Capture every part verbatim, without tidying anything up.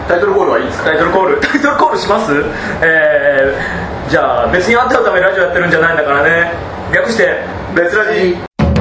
タイトルコールはいいですか？ タイトルコールタイトルコールします。えー、じゃあ別にあんたのためにラジオやってるんじゃないんだからね、略して別ラジ。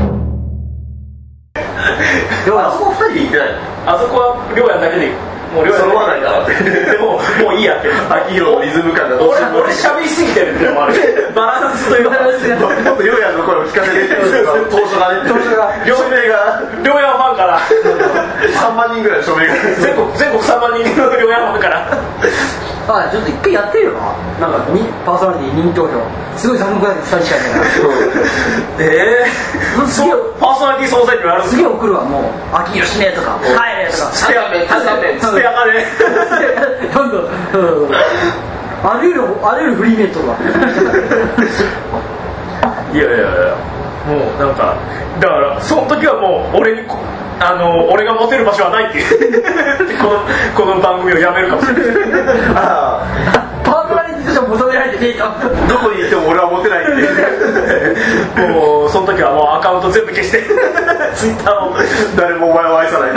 あそこふたりで行ってない？ あそこはりょうやんだけでもうりょうやん揃わないからってでももういいやって秋広のリズム感がどうしても俺喋りすぎてるってのもあるバランスというかもっとりょうやんの声を聞かせてっていう当初がね当初が署名がりょうやんファンからさんまんにんぐらい署名が全国全国さんまんにんのりょうやんファンからあ、ちょっと一回やってるよな。なんかにパーソナリティ任意投票すごい残酷だけどふたりしかいないからえー、すげえパーソナリティ総選挙やるんですか？ すげえ送るわ、もう秋吉ねとか帰れとかスペアメンスペアメンスペアカレーどんどんあり得るあり得るフリーメイトだいやいやいや、もうなんかだからその時はもう俺にあの俺がモテる場所はないっていうこのこの番組をやめるかもしれないあパーソナリティとしては求められてねえとどこに行っても俺はモテないっていうもうその時はもうアカウント全部消してツイッターを誰もお前を愛さない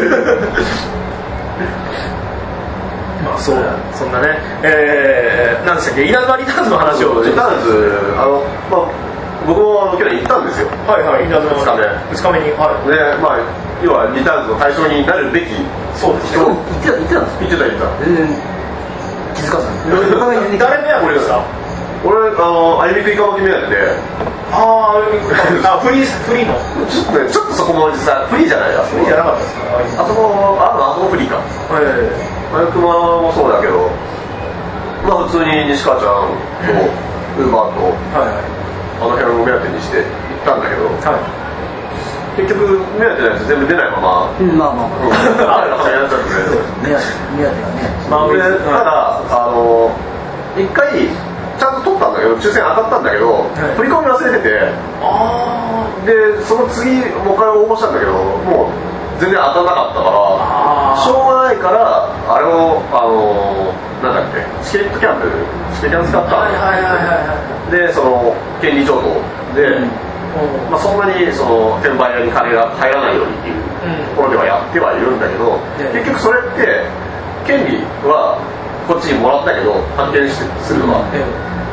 まあそうそんなね、えー、何でしたっけ、稲妻リターンズの話を。 リターンズあの、まあ、僕も去年行ったんですよ。 はいはい、稲妻ふつかめふつかめに、はい、 で、まあ、要はリターンズの対象になるべきそうです言ってた言ってたんです言ってた言ってた全然気づかずに誰目当てですか？ 俺、あの、歩み食いかまき目当てでああ、フリーフリーのちょっとね、ちょっとそこも実はフリーじゃないあそこフリーじゃなかったですか？ あそこ、ああそこフリーかはいマイクマもそうだけど、まあ普通に西川ちゃんとウーバーとはいはいあの辺を目当てにして行ったんだけど、 はい、 結局目当てのやつ全部出ないまま、 うん、まあまあまああれが早いなっちゃって目当て目当てがね、 まあ、 でただあの一回ちゃんと取ったんだけど抽選当たったんだけど、はい、振り込み忘れてて、 あでその次もう一回応募したんだけどもう全然当たらなかったからしょうがないからあれをあのなんだっけチケットキャンプチケットキャン使ったはいはいはいはいでその権利譲渡で、うんまあ、そんなにその転売屋に金が入らないようにっていうところではやってはいるんだけど、うん、結局それって権利はこっちにもらったけど発見してするのは、うん、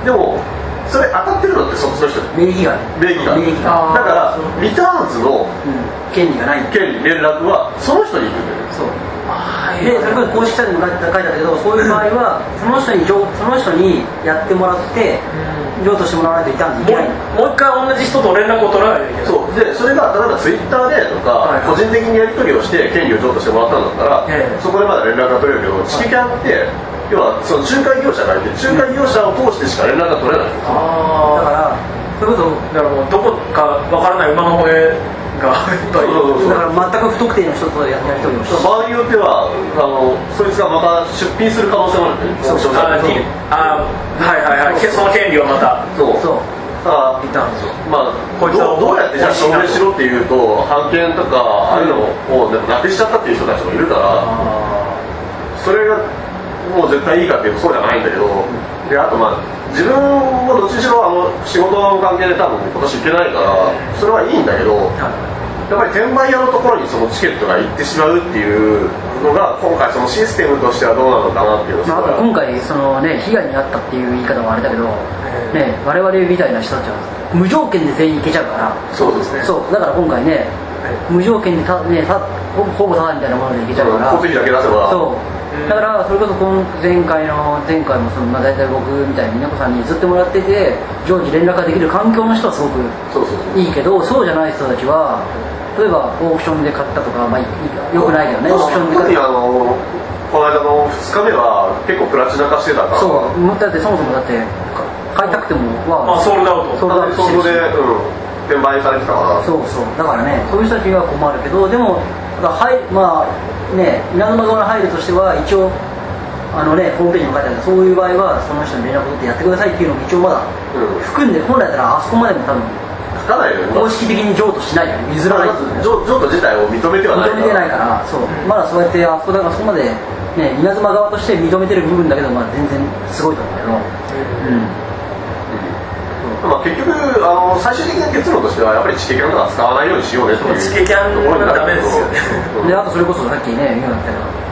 でもそれ当たってるのってそっちの人名義が名義が名義がだからリターンズの、 うん、権利がない権利連絡はその人に行くんだよね。 そうで、それこそ公式サイトにも書いてあったけどそういう場合はその人にその人にやってもらって譲渡してもらわないとリターンズいけないもう一回同じ人と連絡を取らないといけない。 そうでそれが例えばツイッターでとか、はい、個人的にやり取りをして権利を譲渡してもらったんだったら、はい、そこでまだ連絡が取れるけどチケキャンって要はその仲介業者がいて仲介業者を通してしか連絡が取れないんですよ。 あだからそういうことだからもうどこかわからない馬の骨がいっぱいだから全く不特定の人とやり取りをして場合によってはあのそいつがまた出品する可能性もあるんでそうそうああはいはいはいその権利をまたそうそうだからリターンズまあどう、どうやってじゃあ証明しろっていうと版権とかああいうのをなくしちゃったっていう人たちもいるからそれがもう絶対いいかっていうとそうじゃないんだけど、であとまあ自分もどっちにしろあの仕事の関係で多分今年行けないからそれはいいんだけど、やっぱり転売屋のところにそのチケットが行ってしまうっていうのが今回そのシステムとしてはどうなのかなっていうのまあ、あと今回その、ね、被害に遭ったっていう言い方もあれだけど、ね、我々みたいな人たちは無条件で全員行けちゃうからそうですねそうだから今回ね無条件でた、ね、たほほぼタダみたいなもので行けちゃうから交通費だけ出せばそうだからそれこそ今前回の前回もその、まあ、大体僕みたいに美奈子さんに譲ってもらってて常時連絡ができる環境の人はすごくいいけどそうじゃない人たちは例えばオークションで買ったとか、まあ、よくないけどねオークションで買ったあのこの間のふつかめは結構プラチナ化してたからそうだってそもそもだって買いたくてもは、 まあ、ソールドアウトソールドアウトソールで、うん、転売されてたからそうそうだからねそういう人たちは困るけどでもはいまあね稲妻側の配慮としては一応あのねホームページにも書いてあるそういう場合はその人に連絡を取ってやってくださいっていうのも一応まだ含んで、うん、本来だったらあそこまでも多分書かないよね公式的に譲渡しないよね譲らない譲渡自体を認めてはないから認めてないからそう、うん、まだそうやってあそこだからそこまでね稲妻側として認めてる部分だけど、まあ、全然すごいと思うけどうん、うんまあ、結局あの最終的な結論としてはやっぱりチケキャンは使わないようにしようねというチケキャンはダメですよねであとそれこそさっきね言うんだったけど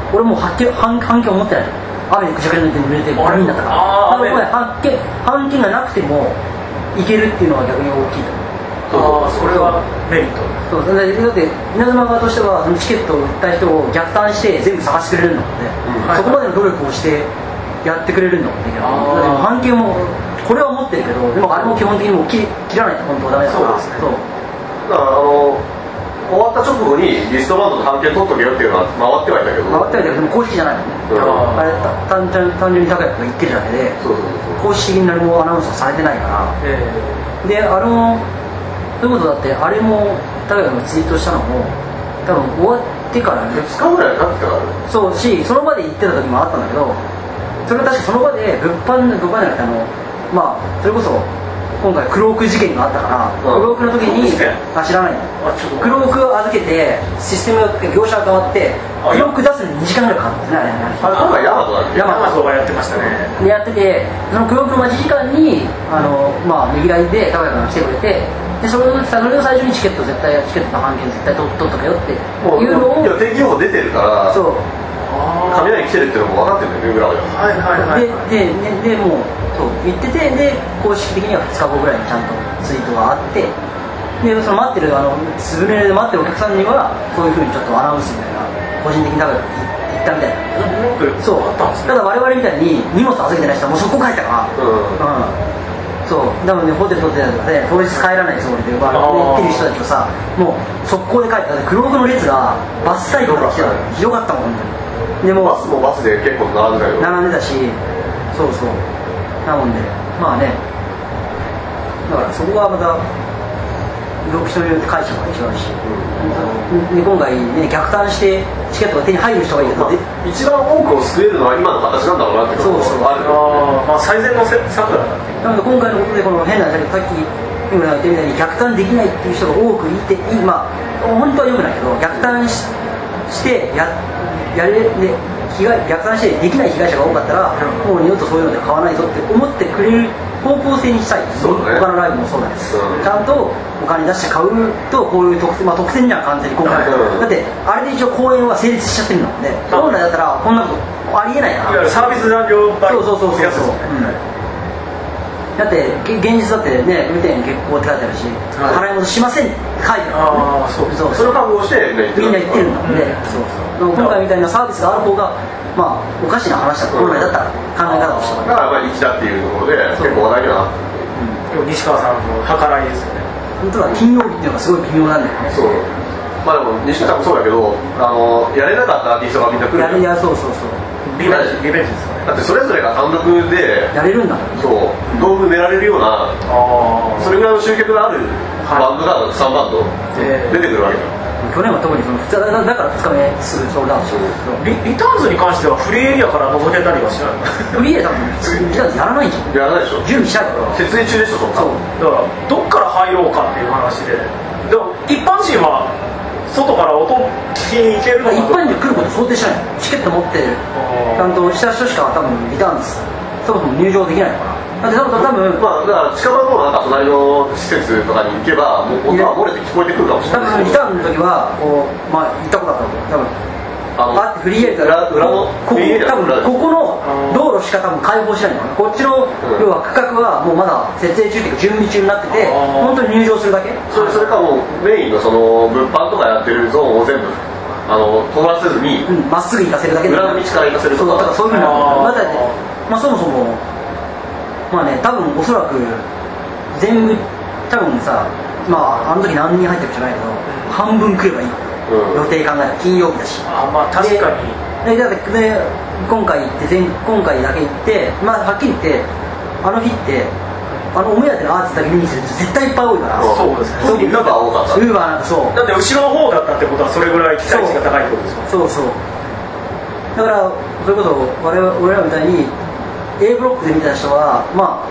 俺もう半券半券を持ってないと雨でぐちゃぐちゃに濡れてゴミになったからだから半券半券がなくてもいけるっていうのは逆に大きいと思う。ああそれはメリット。 そうだって稲妻側としてはそのチケットを売った人を逆算して全部探してくれるんだもんね、うん、そこまでの努力をしてやってくれるんだもんね。だって半券もこれは持ってるけどでもあれも基本的にもう 切, 切らないと本当はダメだから。 そうですね。 そうだからあの終わった直後にリストバンドと半券取っとけよっていうのは回ってはいたけど回ってはいたけどでも公式じゃないもんね、うん、あれ単純単純に高いこと言ってるだけでそうそうそう公式的に何もアナウンスされてないから、えー、であのそういうことだってあれも高いがツイートしたのも多分終わってからふつかぐらい経ってからそうしその場で言ってた時もあったんだけどそれは確かその場で物販物販じゃなくてあのまあそれこそ今回クローク事件があったから、うん、クロークの時にあ知らないクロークを預けてシステムが業者が変わってクローク出すのににじかんぐらいかかったんですね。 あれ今回ヤマトだっけ。 ヤマトがやってましたね。 でやっててそのクロークの待ち時間にあのまあねぎらいで高谷さんが来てくれてでそれをそれを最初にチケット絶対チケットの半券絶対取っとくよっていうのをいや天気予報出てるからそう雷来てるっていうのも分かってるんだよねぐらいはいはいはいででででもうそう言っててで公式的にはふつかごぐらいにちゃんとツイートがあってでその待ってるあのつぶれで待ってるお客さんにはそういうふうにちょっとアナウンスみたいな個人的に多分言ったみたいなそうただ我々みたいに荷物預けてない人はもうそこ帰ったからうん、うんそうなのでホテル取ってたりとかで当日帰らないつもりで奪われてる人たちをさもう速攻で帰ってクロークの列がバスサイドから来てたひどかったもん本当にでもバスもバスで結構並んでたよ並んでたしそうそうなのでまあねだからそこはまた人によって解釈が違うし、うん、で今回ね逆算してチケットが手に入る人がいると、まあ、 一番多くを救えるのは今の形なんだろうなってことがある。 あ、まあ、最善の策だなので今回のことでこの変なさっき日村が言ったみたいに逆算できないっていう人が多くいてまあ本当は良くないけど逆算 し, してややれで被害逆算してできない被害者が多かったら、うん、もう二度とそういうので買わないぞって思ってくれる方向性にしたい、 そうだね、 他のライブもそうなんです、うん、ちゃんとお金出して買うとこういう特典、まあ、特典には完全に今回、うん、だってあれで一応公演は成立しちゃってるので、うん、本来だったらこんなことありえないから、 いわゆるサービス残業代そうそうそうそうそう、うん、だって現実だってね無点欠航って書いてあるし、はい、払い戻しませんって書いてある、ね、 あそうそうそれを覚悟して、ね、 みんな言ってるので、うん、そうそう今回みたいなサービスがある方がまあおかしな話だと本来だったら考え方としてはだからまあ一だっていうところで結構話題にはなってる、うん、西川さんの計らいですよね。 本当は金曜日っていうのがすごい微妙なんだよね。 そうまあでも西川さんもそうだけどあのやれなかったアーティストがみんな来るやれやそうそうそうリベンジリベンジですよね。 だってそれぞれが単独でやれるんだそう道具狙れるような、うん、それぐらいの集客があるバンドがさんバンド出てくるわけだよ。 去年は特にそのだからふつかめすぐソールドアウトしようリリターンズに関してはフリーエリアから覗けたりはしないのフリーエリア多分リターンズやらないじゃんやらないでしょ準備しないから設営中でしょそんなそうだからどっから入ろうかっていう話ででも一般人は外から音聞きに行けるのか一般人来ること想定しないチケット持ってちゃんとした人しか多分リターンズそもそも入場できないからだって多分、 まあ、だから近場のなんか隣の施設とかに行けばもう音が漏れて聞こえてくるかもしれない。 多分リターンの時はこう、まあ、行ったことあったと思う多分あってフリーエリア裏のここ多分ここの道路しか多分開放しないのかなこっちの、うん、要は区画はもうまだ設営中っていうか準備中になってて本当に入場するだけそれ、それかもうメインのその物販とかやってるゾーンを全部あの通らせずにま、うん、っすぐ行かせるだけで裏の道から行かせるとかそうだからそういうふうになってまあそもそもまあね、多分おそらく全部多分さまああの時何人入ってるかじゃないけど、うん、半分来ればいい、うん、予定考えたら金曜日だしあまあ確かにででで今回行って前今回だけ行ってまあはっきり言ってあの日ってあのお目当てのアーティストだけ見にすると絶対いっぱい多いからそうですねウーバー多かったウーバーなんかそうだって後ろの方だったってことはそれぐらい期待値が高いってことですよそうそうだからそれこそ我々俺らみたいにA ブロックで見た人はまあ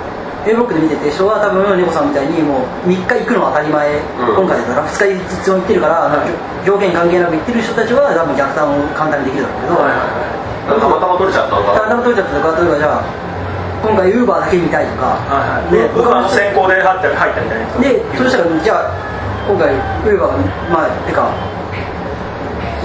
A ブロックで見てて人は多分猫さんみたいにもうみっか行くのは当たり前、うん、今回だったらふつかずつ行ってるから、うん、条件関係なく行ってる人たちは多分逆算を簡単にできるだろうけど、はいはいはい、 たまたま取れちゃったのかたまたま取れちゃったとか例えばじゃあ今回 Uber だけ見たいとか、 はいはい、で僕は先行で入ったり入ったみたいなでそしたらじゃあ今回 Uber がまあてか一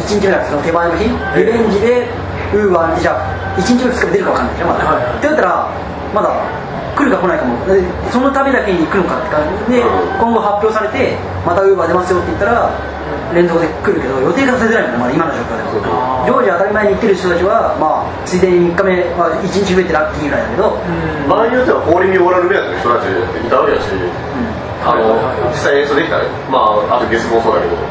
ちにちめだからその手前の日リベンジでウーバーにじゃあいちにちめふつかめ出るか分かんないじゃんまだ、はいはい、ってなったらまだ来るか来ないかもそのためだけに来るのかって感じで、今後発表されてまたウーバー出ますよって言ったら連続で来るけど予定が立てづらいもんね、まだ今の状況ではジョージ当たり前に行ってる人たちはまあついでにみっかめはいちにち増えてラッキーぐらいだけど場合によっては氷にオーラルメアの人たちいたわけだし、うんあの実際演奏できたら、まあ、あとゲスもそうだけど、うん、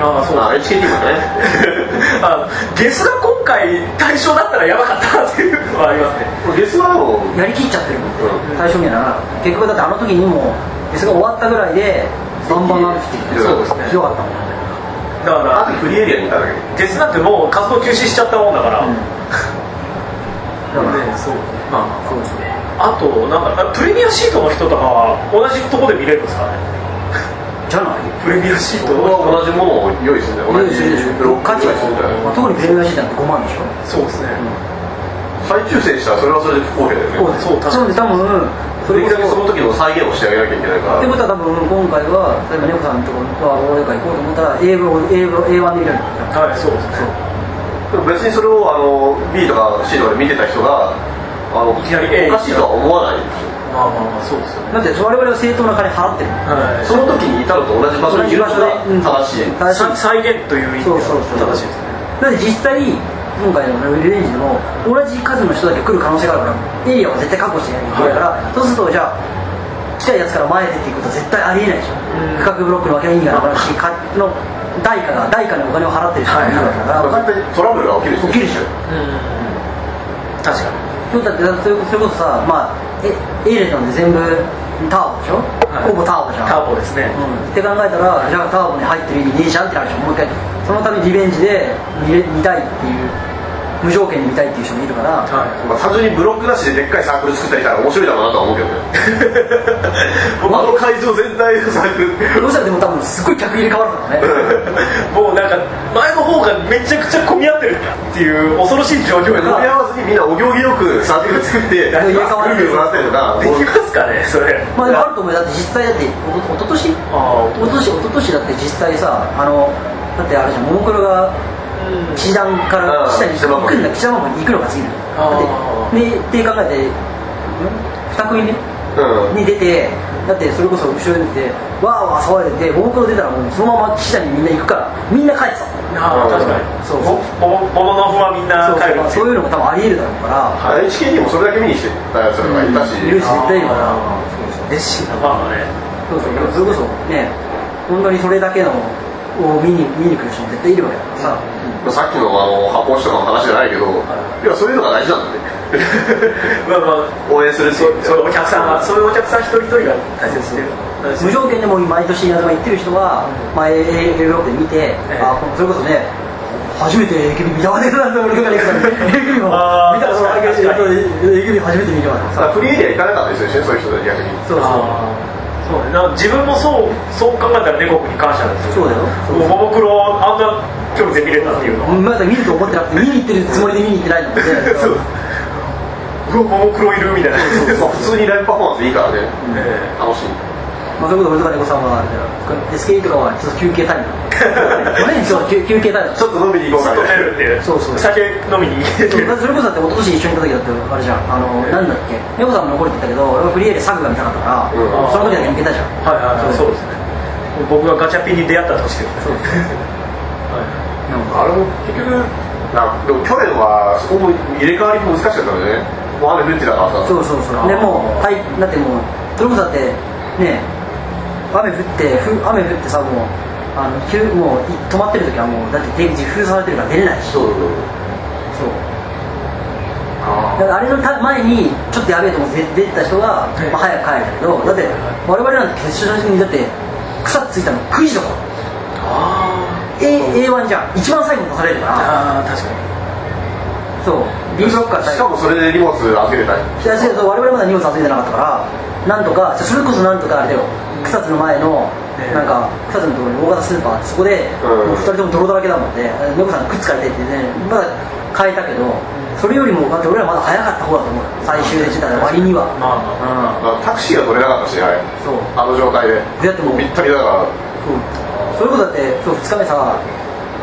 あそうあ エイチケーティー もねあゲスが今回対象だったらやばかったっていうのはありますねゲスはもうやりきっちゃってるもん、うん、対象にはならなかった結局だってあの時にもゲスが終わったぐらいでバンバンなってきてそうですねひどかったもんだからあとフリーエリアにいただけゲスなんてもう活動休止しちゃったもんだから、うん、 だからねそうまあそうですねあとなんかプレミアシートの人とかは同じとこで見れるんですかねじゃないプレミアシートは同じものを用意してるんだよ同じブロック価値がするんだよ、まあ、特にプレミアシートなんてごまんでしょそうですね、うん、 再抽選したらそれはそれで不公平だよねそうですそう多分それだけその時の再現をしてあげなきゃいけないからってことは多分今回は例えば猫さんのところは大江会行こうと思ったら エーブイ エーワン で見れるはいそうですねでも別にそれをあの B とか C とかで見てた人があのいきなりおかしいとは思わないでしょまあまあまあそうですよねだって我々は正当な金払ってる、 はい、その時に至ると同じ場所にいるのが正しい、うん、 正しい再現という意味では正しいですねだって実際今回のリベンジでも同じ数の人だけ来る可能性があるからエリアを絶対確保してやるから、はい、そうするとじゃあ来たやつから前出ていくことは絶対ありえないでしょ、うん、区画ブロックのわけの意味がなくなるしかの代価が代価にお金を払ってる人がいるわけだから、 はいはい、トラブルが起きるし起きるでしょ、うん、 確かにだってそれこそさ、まあ、えエレなんで全部ターボでしょ、はい、ほぼターボじゃんターボですね、 うん、って考えたらじゃあターボに入ってる意味ねえじゃんってなるでしょもう一回そのためにリベンジで 見, れ見たいっていう無条件に見たいっていう人もいるから、 はいまあ、単純にブロックなしででっかいサークル作ったりしたら面白いだろうなとは思うけどねあの会場全体のサークルどうしたらでも多分すごい客入れ替わるからねもうなんか前の方がめちゃくちゃ混み合ってるっていう恐ろしい状況が混み合わずにみんなお行儀よくサークル作って入れ替わるもらったりとかできますかねそれまあでもあると思うよだって実際だっておととしおととしおととしだって実際さあのだってあれじゃんももクロが騎士団から騎士団に行くんだ騎士団に行くのが次だってでって考えてに組目、うん、に出てだってそれこそ後ろに出てわーわー騒いでてももクロ出たらもうそのまま騎士団にみんな行くからみんな帰ってたああ確かにそうそうももののふはみんな帰るそうそういうのも多分ありえるだろうからエイチケーティー もそれだけ見にしてたやつがいたし、 うん、いるし絶対いるから熱心なファンがねそうそうそれこそね本当にそれだけのを見に見に来る人も絶対いるわけだからさ、 うん、さっきのあの発泡酒とかの話じゃないけど、はい、いやそういうのが大事なんだねまあまあ応援するそういうお客さんがそういうお客さん一人一人が大切です無条件でも毎年稲妻行ってる人は、うんまあ、A ブロックで見て、えー、あそれこそね初めて エーケービー 見たわねなんて俺とかね エーケービー も見たことないけど エーケービー 初めて見るわフリーエリア行かなかったですよねそういう人たち逆にそうそうそうね、自分もそうそう考えたら猫に感謝ですよそうだよももクロあんな距離で見れたっていうのはまだ見ると思ってなくて見に行ってるつもりで見に行ってないのでそううわももクロいるみたいなそうそう普通にライブパフォーマンスいいからね、うんえー、楽しいまあ、そういうこと俺とか猫さんは エスケー とかはちょっと休憩タイムそう休憩タイムちょっと飲みに行こうかねそうそう酒飲みに行ってそれこそだって一昨年一緒に行った時だってあれじゃんあの、えー、なんだっけ猫さんも残るって言ったけど俺はフリーエでサグが見たかったから、うん、その時だけ抜けたじゃんはいはいはいそうですね僕がガチャピンに出会った年ですそうですねあれも結局なでも去年はそこも入れ替わりも難しかったのでねもう雨降ってたからさそうそうそうでもうはいだってもうそれこそだってね雨降って雨降ってさもうあの急もう止まってる時はもうだって出口封鎖されてるから出れないしそうそうそうあだからあれの前にちょっとやべえと思って出てた人が、まあ、早く帰るけどだって我々なんて決勝にだって草ついたのくじとかあ エーワン じゃん一番最後に出されるからああ確かにそう B ブロックからしかもそれで荷物預けてたりいやそう我々まだ荷物預けてなかったからなんとかそれこそなんとかあれだよ草津の前のなんか草津のところに大型スーパーそこでもうふたりとも泥だらけだもんで猫さん靴借りてってねまだ買えたけどそれよりもだって俺らまだ早かった方だと思う最終でした割にはまあまあ、うん、タクシーが取れなかったしあれそうあの状態でだってもうぴったりだからそうそれこそだってそうふつかめさ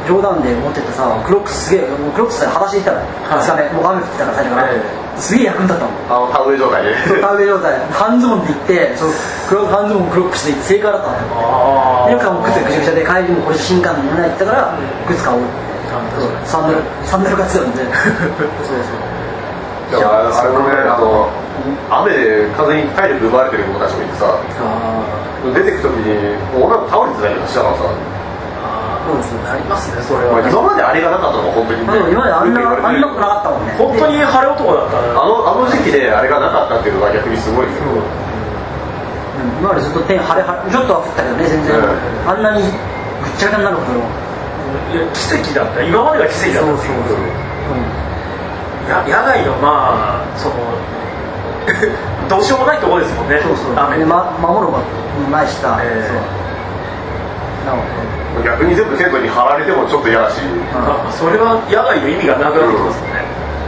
冗談で持ってってさ、クロックスすげえ、もうクロックスで裸足でいったらふつかめ、もう雨降ってたから最初から、すげえ役に立ったもん。 あの田植え状態で田植え状態半ズボンで行って、そう黒半ズボンクロックスで行って正解だったのよ。でよくも靴がぐしゃぐしゃで帰りもこれ新幹線乗れないって言ったから靴買おうって、サンダルサンダルが強いんでそうそう。 だからあれもね、あの雨で風に体力奪われてる子たちもいてさ、出てく時にもう女の子倒れてたりとかしたからさ、 そうですね、ありますね、それまあ、 は。 今まであれがなかったのが本当に、ね、 今まであんなあんなことなかったもんね。 本当に晴れ男だったね。 あのあの時期であれがなかったっていうのが逆にすごいですよ、うん、 今までずっと天晴れ晴れ、ちょっとは降ったけどね、全然、うん、あんなにぐっちゃぐちゃになることもいや奇跡だった、今までが奇跡だったっていう。そうそうそう、うん、や野外のまあそのどうしようもないところですもんね。 そうそう、 雨で、 ま、守るもないしさ、えー、そうなので逆に全部テントに張られてもちょっと嫌だし、うん、 それは野外の意味がなくなってきますよね、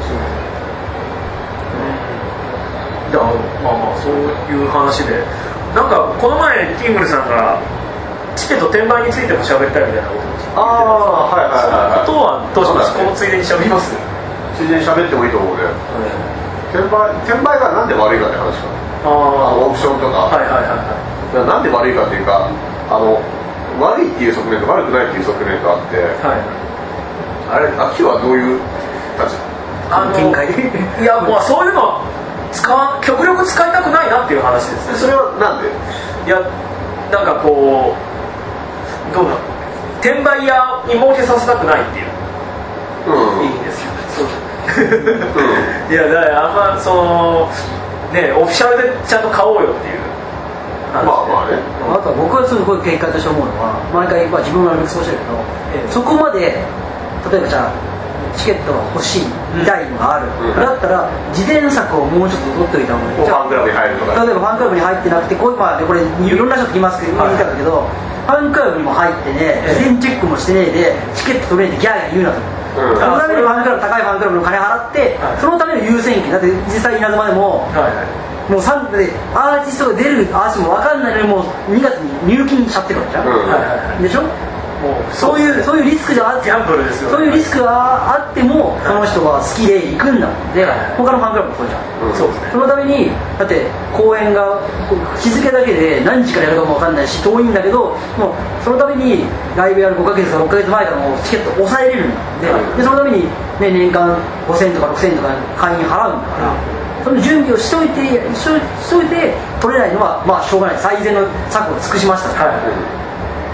うん、だからまあまあそういう話で、なんかこの前ティングルさんがチケット転売についても喋ったいみたいなことを言ってて、 ああはいはいはい、 そのことはどうします、ね、このついでに喋ります、 ついでに喋ってもいいと思うね、うん、転売転売がなんで悪いかって話か、ああオークションとか、はいはいはいはい、なんで悪いかっていうか、あの悪いっていう側面と悪くないっていう側面があって、はい、あれ秋はどういう立場？ あの見解でいやもうそういうの使わ極力使いたくないなっていう話ですね。 それはなんで？ いやなんかこうどうだ転売屋に儲けさせたくないっていう、うん、いいですよね。うん、いやだからあんまそのねオフィシャルでちゃんと買おうよっていう。 まあまあね、 あとは僕はすごい見解として思うのは、毎回、まあ、自分がそうしてるけど、ええ、そこまで例えばじゃあチケットが欲しいみたいのがある、うん、だったら事前策をもうちょっと取っておいた方がいい。 ファンクラブに入るとか、 例えばファンクラブに入ってなくてこういう、まあ、これいろんな人聞きますけど、はい、言いたんだけど、ファンクラブにも入ってね、事前チェックもしてねえでチケット取れねえでギャーギャー言うなと。うん、そのためにファンクラブ高いファンクラブの金払って、はい、そのための優先権だって実際稲妻でも、はいはい、もうさんでアーティストが出るアーティストも分かんないのにもうにがつに入金しちゃってるわけじゃん、うんはいはい、でしょ、もうそういう、そういうリスクがあって、 ギャンブルですよね、 そういうリスクがあってもその人が好きで行くんだもんで、はい、他のファンクラブもそうじゃん、うん、そうですね、そのためにだって公演が日付だけで何時からやるかも分かんないし遠いんだけど、もうそのためにライブやるごかげつかろっかげつまえからもうチケット抑えれるんだもんで、はい、でそのために、ね、年間ごせんえんとかろくせんえんとか会員払うんだから、うん、その準備をしといてしといて取れないのはまあしょうがない、最善の策を尽くしましたから、はい、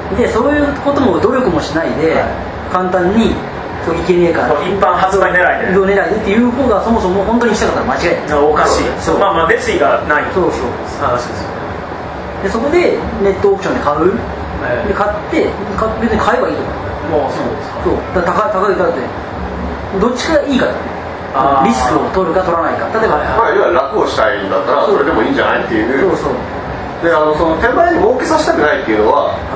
でそういうことも努力もしないで、はい、簡単にそういけねえから一般発売狙いで狙いでっていう方がそもそも本当にしたかったら間違いない。 おかしい、そうまあまあ熱意がないそうそう話ですよね。でそこでネットオークションで買う、はい、で買って別に買えばいいと思う。もうそうですか。そうだから高い高いだってどっちがいいかだね。リスクを取るか取らないか、例えば、 まあ、いわゆる楽をしたいんだったらそれでもいいんじゃないっていう。そうそうで、あのその転売に儲けさせたくないっていうのは、はい、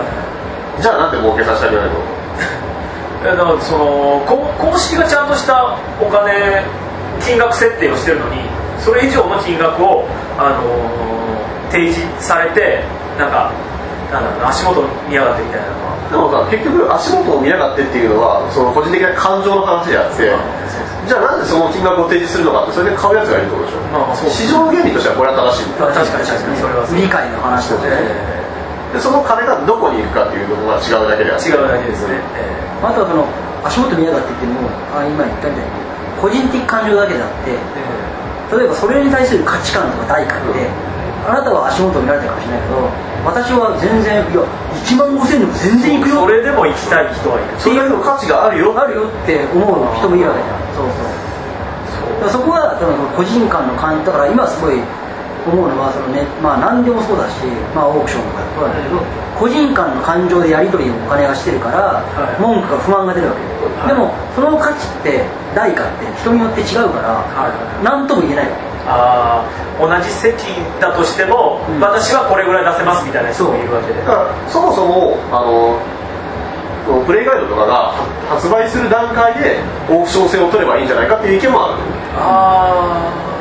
じゃあなんで儲けさせたくないの？ だからその公式がちゃんとしたお金金額設定をしてるのにそれ以上の金額を、あのー、提示されてなんかなんだろう足元見やがってみたいなのは。 でもさ結局足元を見やがってっていうのはその個人的な感情の話であって、じゃあなんでその金額を提示するのかってそれで買うやつがいるってことでしょ、まあ、そう市場原理としてはこれは正しい。 確かに確かにそれは理解の話とで、 でその金がどこに行くかっていうのが違うだけであって違うだけですね、 うん、あとはその足元見やがってっていうのもあ今言ったみたいに個人的感情だけであって、うん、例えばそれに対する価値観とか代価って、うん、あなたは足元を見られてるかもしれないけど私は全然いやいちまんごせんでも全然行くよ、 それでも行きたい人はいる、 それでも価値があるよあるよって思う人もいるわけじゃん。そうそう、そこは個人間の感じだから今すごい思うのはその、ね、まあ何でもそうだし、まあ、オークションとかそうなんだけど、うん、個人間の感情でやり取りをお金がしてるから、はい、文句が不満が出るわけで、はい、でもその価値って代価って人によって違うから、はい、何とも言えないわけ。 あ同じ席だとしても、うん、私はこれぐらい出せますみたいな人もいるわけで、 だからそもそもあのプレイガイドとかが発売する段階でオークション性を取ればいいんじゃないかっていう意見もある。 あ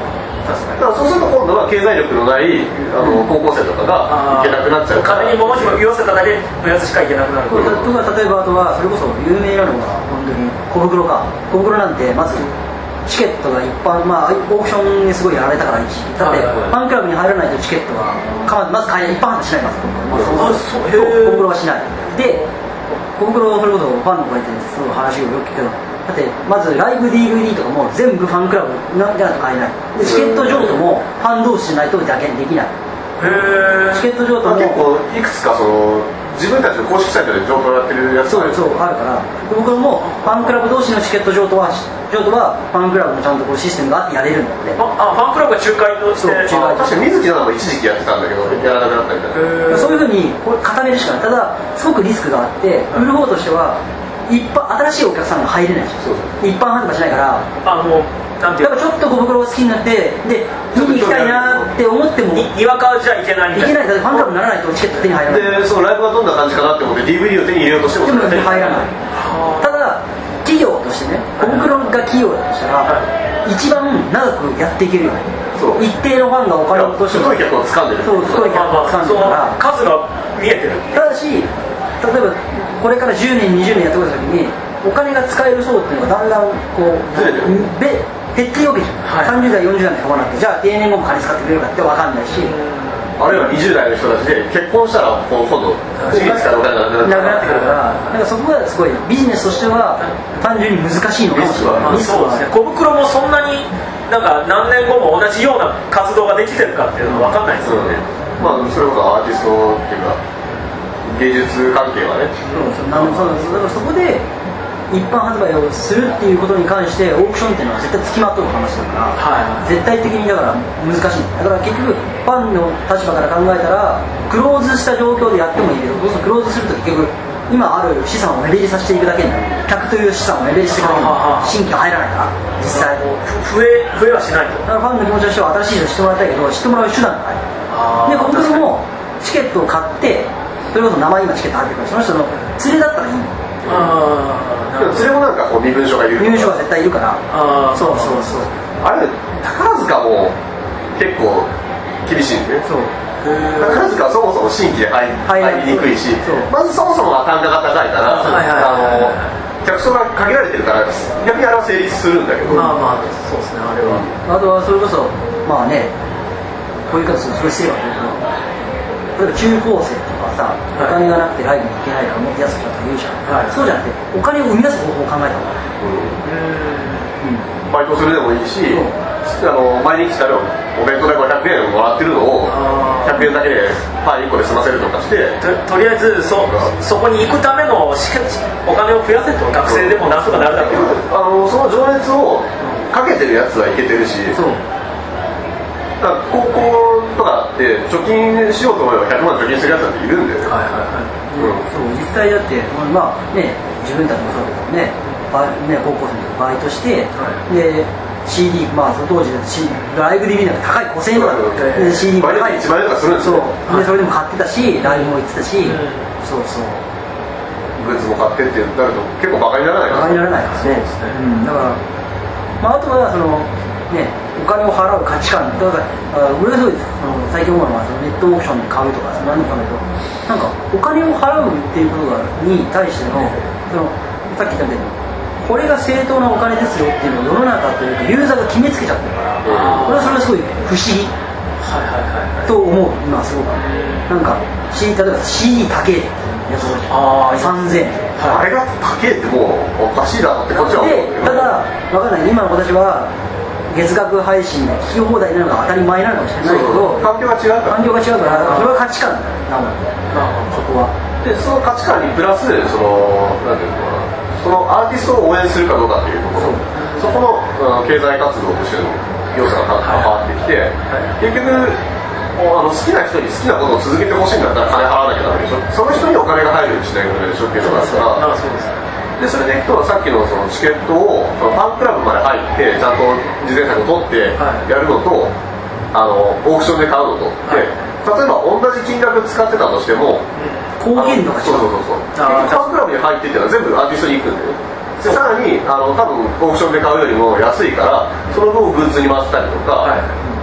だからそうすると今度は経済力のないあの高校生とかが行けなくなっちゃうから、 金にもしも言わせただけのやつしか行けなくなるとか、例えばあとはそれこそ有名なのが本当に小袋か小袋なんてまずチケットが一般、まあ、オークションにすごいやられたから一時期だってファンクラブに入らないとチケットはまず買えない一般販売しないます、まあ、小袋はしないで小袋それこそファンの子がいてすごい話をよく聞くけどだってまずライブ ディーブイディー とかも全部ファンクラブじゃないと買えないでチケット譲渡もファン同士しないとじゃできないへチケット譲渡も結構いくつかその自分たちの公式サイトで譲渡をやってるやつそうそうあるから僕もファンクラブ同士のチケット譲渡は譲渡はファンクラブのちゃんとこうシステムがあってやれるんだって。 ああファンクラブが仲介として仲介確かに水木奈々も一時期やってたんだけどやらなくなったみたいなそういうふうにこれ固めるしかないただすごくリスクがあって売る方としては一般新しいお客さんが入れないし一般販売しないからあのなんていうだからちょっと小袋が好きになってで見に行きたいなって思ってもににわかじゃいけないみたいないけないだってファンクラブにならないとチケット手に入らないでそのライブがどんな感じかなって思って ディーブイディー を手に入れようとしてもでも手に入らないただ企業としてね小袋が企業だとしたら一番長くやっていけるよね一定のファンがお金を落として太い客を掴んでるそう太い客を掴んでるから数が見えてるただし例えばこれからじゅうねんにじゅうねんやってくる時にお金が使える層っていうのがだんだんこうべ減っていくわけじゃん、はい、さんじゅう代よんじゅう代の幅なんてじゃあ定年後も金使ってくれるかって分かんないしあるいはにじゅう代の人たちで結婚したら今度私立からお金がなくなってくるからなんかそこがすごいビジネスとしては単純に難しいのかもしれないリスクはそうですね小袋もそんなになんか何年後も同じような活動ができてるかっていうのは分かんないですよね、 うん、まあそれこそアーティストっていうか芸術関係はねそうそうなんそうだからそこで一般発売をするっていうことに関してオークションっていうのは絶対付きまとう話だから、はい、絶対的にだから難しいだから結局ファンの立場から考えたらクローズした状況でやってもいいけどどうせクローズすると結局今ある資産を目減りさせていくだけになる客という資産を目減りしていくだけに新規は入らないから実際増え増えはしないとだからファンの気持ちとしては新しい人知ってもらいたいけど知ってもらう手段がないで僕もチケットを買ってそれこそ名前今チケット入ってるからその人の連れだったらいいあでもそれもなんかこう身分証がいる身分証が絶対いるからあそうそうそうあれ宝塚も結構厳しいんでねそう宝塚はそもそも新規で入りにくいしまずそもそもが単価が高いから客層が限られてるから逆にあれは成立するんだけどまあまあそうですねあれはあとはそれこそまあねこういう言い方するとそれすれば例えば中高生とかさ、はい、お金がなくてライブに行けないからもっと安くしようと言うじゃん、はい、そうじゃなくてお金を生み出す方法を考えた方がいい、うん、 バイトするでもいいしあの毎日来たらお弁当でごひゃくえんもらってるのをひゃくえんだけでパンいっこで済ませるとかしてと, とりあえず そ, そこに行くためのお金を増やせと学生でもなんとかなるだろうあのその情熱をかけてるやつはいけてるしそうだから高校とかって貯金しようと思えばひゃくまん貯金するやつなんているんだよ、はいはいはいうん、そう実際だってまあね自分たちもそうだけどねね高校生の時バイトして、はい、で シーディー まあその当時だと、C、ライブ ディーブイディー なんか高いごせんえんとかで シーディーバイトいちまんえんとかするんですよ、 そうでそれでも買ってたしライブも行ってたし、うん、そうそうグッズも買ってってなると結構バカにならないバカにならないからね、うん、だから、まあ、あとはそのねお金を払う価値観だから俺がすごい最近思うのはそのネットオークションで買うとか何でもかんないけどなんかお金を払うっていうことに対してのそのさっき言ったみたいにこれが正当なお金ですよっていうのを世の中というかユーザーが決めつけちゃってるからこれはそれはすごい不思議と思う今すごくなんか C 例えば シーディー 高えやつあさんぜんえんあれが高えってもうおかしいだろってこっちは思うただ分かんない今の子たちは月額配信で聞き放題なのが当たり前なのかもしれないけど環境が違うから環境が違うからそれは価値観なのそこはでその価値観にプラスそのなんていうのかなそのアーティストを応援するかどうかっていうところそこの、うん、経済活動としての要素が関わってきて、はい、結局あの好きな人に好きなことを続けてほしいんだったら金払わなきゃダメでしょその人にお金が入るようにしないとダメでしょっていうのがあるからそうです、ね、でそれでいくとさっきのそのチケットをそのファンクラブまで入ってちゃんと事前策を取ってやるのと、はい、あのオークションで買うのとで、はい、例えば同じ金額使ってたとしても、 貢献度が違うそうそうそうそうファンクラブに入ってっていうのは全部アーティストに行くんだよでさらにあの多分オークションで買うよりも安いからその分をグッズに回したりとか、はい、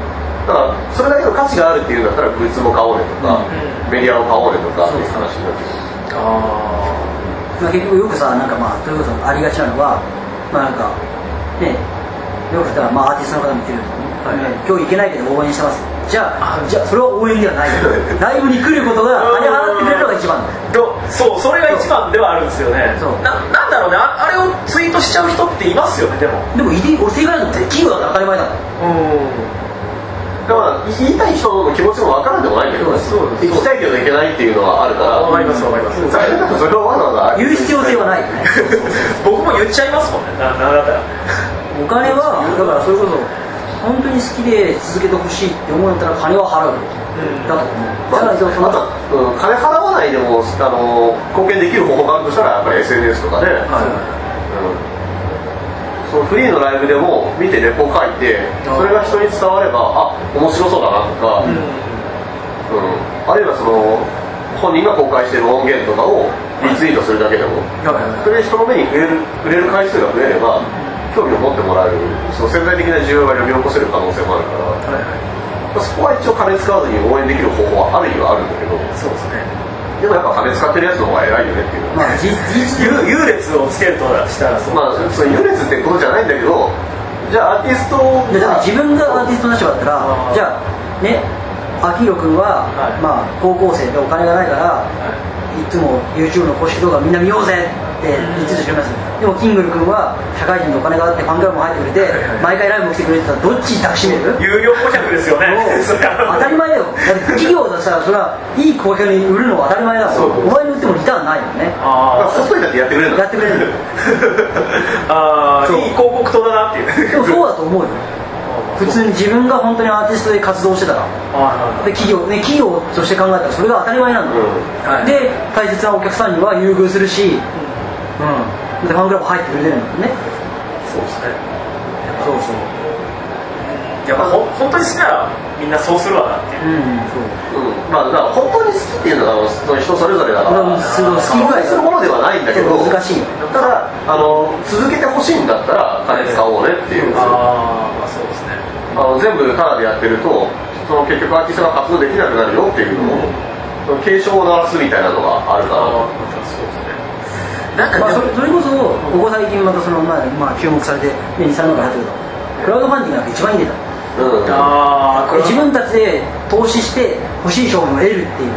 だからそれだけの価値があるっていうんだったらグッズも買おうねとか、うん、メディアを買おうねとかっていう話になってくる。 あまあ、結局よくさなんかまあそれこそありがちなのはまあなんかねよくさ、まあ、アーティストの方も言ってると、はいね、今日行けないけど応援してます。じゃあじゃあそれは応援ではないライブに来ることが金払ってくれるのが一番だ。 そうそれが一番ではあるんですよね。そう な, なんだろうね あ, あれをツイートしちゃう人っていますよね。でもでも俺正解だと企業だって当たり前だもん。うんだから言いたい人の気持ちも分からんでもないけど行きたいけど行けないっていうのはあるから分かります分かります。 それをわざわざ言う必要性はない、ね、 僕も言っちゃいますもんね。ななだお金はだからそれこそ本当に好きで続けてほしいって思うんだったら金は払う、うん、だと思う。 まあ、じゃないとその、うん、金払わないでもあの貢献できる方法があるとしたらやっぱり エスエヌエス とかで、はいうん、そのフリーのライブでも見てレポ書いてそれが人に伝わればあ面白そうだなとか、うんうん、あるいはその本人が公開している音源とかをリツイートするだけでも、はい、それで人の目に触れる、触れる回数が増えれば興味を持ってもらえるその潜在的な需要が呼び起こせる可能性もあるから、はいはい、そこは一応金使わずに応援できる方法はあるにはあるんだけどそうですね。 でもやっぱ金使ってるやつの方が偉いよねっていう、 まあ、優劣をつけるとしたらそう、 まあ、その優劣ってことじゃないんだけどじゃあアーティストが自分がアーティストの立場だったらじゃあねアキヒロ君は、はいまあ、高校生でお金がないから、はい、いつも YouTube の公式動画みんな見ようぜってリツイートしてくれます、うん、でもキングル君は社会人でお金があってファンクラブも入ってくれて、はい、毎回ライブも来てくれてたらどっちに抱きしめる？ 有料顧客ですよね当たり前だよ。だって企業だったらそれはいい顧客に売るのは当たり前だもん。お前に売ってもリターンないもんね。 ああほっといたってやってくれるのやってくれるああいい広告塔だなっていうでもそうだと思うよ。普通に自分が本当にアーティストで活動してたらで 企業、ね、企業として考えたらそれが当たり前なんだよ、うんはい、で大切なお客さんには優遇するし、うんうん、でファンクラブ入ってくれてるんだもんね。 そうですね。そうそうやっぱほ本当に好きならみんなそうするわなっていう、うんそううん、まあだから本当に好きっていうのはその人それぞれだからすごい好きぐらいするものではないんだけど難しい。 ただあの続けてほしいんだったら金使おうねっていう、 ああまあそうですね。 あの全部タダでやってるとその結局アーティストが活動できなくなるよっていうのを、うん、警鐘を鳴らすみたいなのがあるから。 そうですね。 なんか、まあ、そ, れそれこそここ最近またその、まあまあ、注目されてにさんねんかんやってるとクラウドファンディングが一番いいんだよ、うん、あ自分たちで投資して欲しい商品を得るっていう、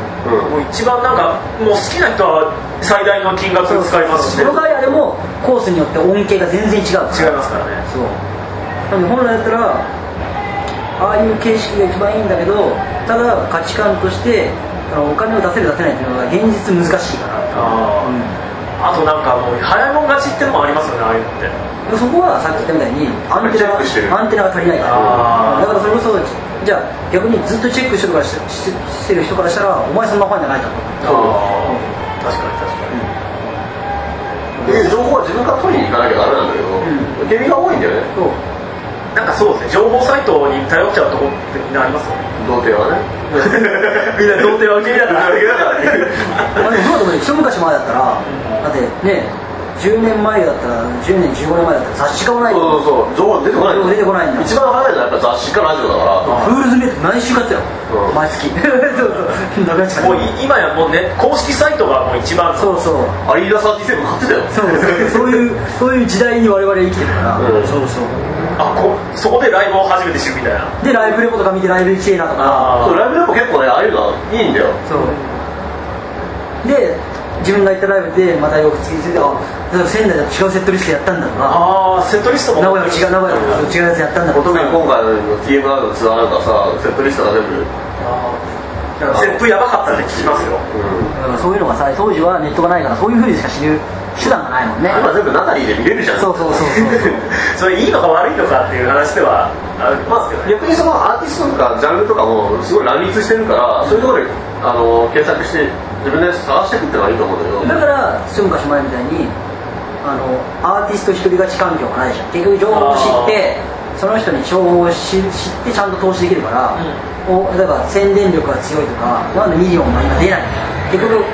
うん、もう一番なんかもう好きな人は最大の金額使いますし、 その代わりあれもコースによって恩恵が全然違う違いますからね。 そうなので本来だったらああいう形式が一番いいんだけどただ価値観としてあのお金を出せる出せないっていうのが現実難しいから。あ、 うん、あとなんかもう早いもん勝ちっていうのもありますよね。ああいうのってそこはさっき言ったみたいにアンテナアンテナが足りないからだからそれこそじゃあ逆にずっとチェックしてるから し, してる人からしたらお前そんなファンじゃないかと。 あ、うん、確かに確かに、うん、で情報は自分から取りに行かなきゃダメなんだけど、うん、ゲミが多いんだよね。 そうなんかそうですね、情報サイトに頼っちゃうところってみんなありますよね。 童貞はねみんな童貞は受け入れたから受け入れたからあでもそうだと思う。一昔前だったら、だってねじゅうねんまえだったらじゅうねんじゅうごねんまえだったら雑誌買わないと。 そうそうそう情報出てこない出てこないんだ。 一番早いのはやっぱ雑誌かラジオだからフールズメイト毎週買ってたよ、うん、毎月そうそうもう今やもうね公式サイトがもう一番そうそうアリーダサーティーセブン買ってたよそうそういうそういう時代に我々生きてるから、うん、そうそうあこそこでライブを初めて知るみたいなでライブレポとか見てライブ行きてえなとかそうライブレポ結構ねああいうのいいんだよ。 そうで自分が行ったライブでまたよく次についてあ例えば仙台だと違うセットリストやったんだとかああセットリストも名古屋も違う名古屋も違うやつやったんだとか特に今回の ティーエムアール のツアーなんかさセットリストが全部あセットやばかったって聞きますよ、 うん、そういうのがさ当時はネットがないからそういうふうにしか知る手段がないもんね。 今全部ナタリーで見れるじゃん。 そうそうそうそうそれいいのか悪いのかっていう話ではあるんですけど、ね、 まあ、逆にそのアーティストとかジャンルとかもすごい乱立してるから、うん、そういうところであの検索して自分で探していくってのはいいと思うんだけど、 だから一昔前みたいにあのアーティスト一人勝ち環境がないじゃん。結局情報を知ってその人に情報を知ってちゃんと投資できるから、うん、お例えば宣伝力が強いとかなんでミリオンが今出ない結局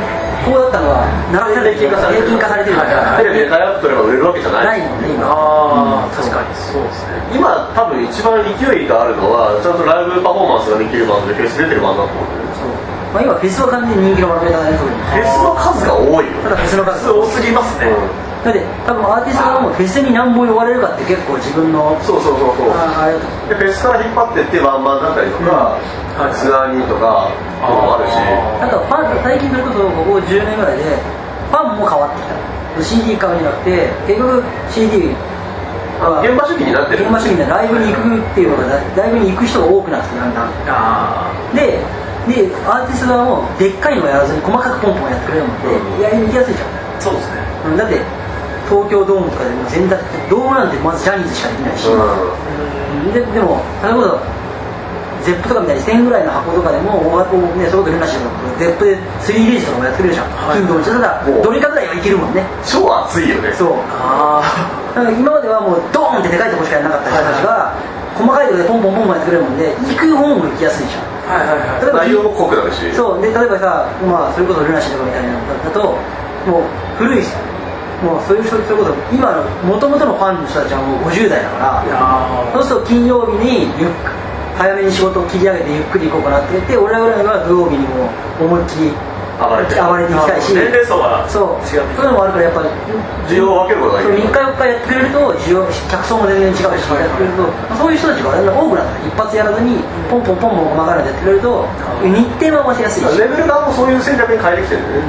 こうだったのが並べられて平均化されてるからテレビで買い合ってれば売れるわけじゃないないもんね今。 ああ、確かにそうですね。 今多分一番勢いがあるのはちゃんとライブパフォーマンスができるバンドでフェス出てるバンドだと思うんだよね。 そう、まあ、今フェスは完全に人気のバンドだね。 フェスの数が多いよ。 ただフェスの数多すぎますね、 うんだって多分アーティストがもうフェスに何本呼ばれるかって結構自分のそうそうそうそうああれでフェスから引っ張ってってワンマンだったりとか、うんはい、ツアーにとかもあるし、 なんかファン最近それこそここじゅうねんぐらいでファンも変わってきた。 シーディー 買うんじゃなくて結局 シーディー は現場主義になってる。 現場主義でライブに行くっていうのがライブに行く人が多くなってきたんだ。 あででアーティスト側もでっかいのをやらずに細かくポンポンやってくれるので、うん、やりやすいじゃん。 そうですね、 うん、だって東京ドームとかでも全体ドームなんてまずジャニーズしかできないし、うん、で, でも例えばゼップとかみたいにせんぐらいの箱とかでも大型ねそういうことルナシーとかゼップでスリーレージとかもやってくれるじゃん、はい、金土日ただどれかぐらいはいけるもんね。 超熱いよね。 そうあだから今まではもうドーンってでかいとこしかやらなかった人たちが、はい、細かいとこでポンポンポンポンやってくれるもんで行く方も行きやすいじゃん。 はいはいはい、例えば内容も濃くなるし。 そうで例えばさ、まあ、それこそルナシーとかみたいなのだともう古いもうそういう人そういうこと今の元々のファンの人たちはもうごじゅう代だからそうすると金曜日にゆっく早めに仕事を切り上げてゆっくり行こうかなって言って俺らぐらいは土曜日にも思いっきり暴れて暴れていきたいし年齢層がそうそういうのもあるからやっぱり需要を分けることがいい。 みっかよっかやってくれると需要客層も全然違うしやってくれるとそういう人たちが多くなった一発やらずにポンポンポンポン細かいのやってくれると日程も合わせやすいしレベル側もそういう戦略に変えてきてるね、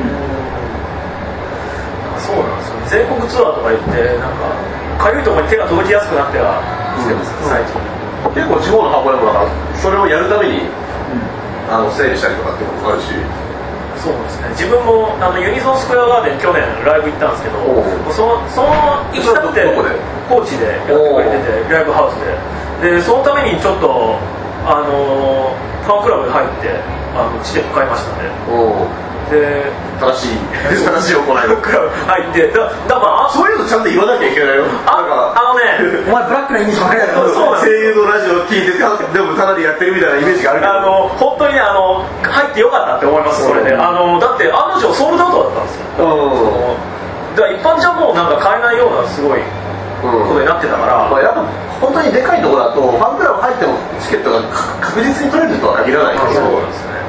うん、そうなんですよ。全国ツアーとか行ってなんかかゆいところに手が届きやすくなってはしてます、うん、最近結構地方の箱でもだからそれをやるために、うん、あの整理したりとかっていうのもあるし。 そうですね。自分もあのユニゾンスクエアガーデン去年ライブ行ったんですけどそのその行きたくて高知でやってくれててライブハウスででそのためにちょっとあのファンクラブに入ってあのチケット買いましたね。で正しい正しい行いファンクラブ入ってだだまあそういうのちゃんと言わなきゃいけないよ。 ああのねお前ブラックなイメージばっかりだよ。 声優のラジオを聞いてでもただでやってるみたいなイメージがあるけどあの本当にねあの入ってよかったって思います。それであのだって案の定ソールドアウトだったんですよ。だから一般じゃもうなんか買えないようなすごいことになってたから、 うんまあ、やっぱ本当にでかいところだとファンクラブ入ってもチケットが確実に取れるとは限らないけどそうなんですね。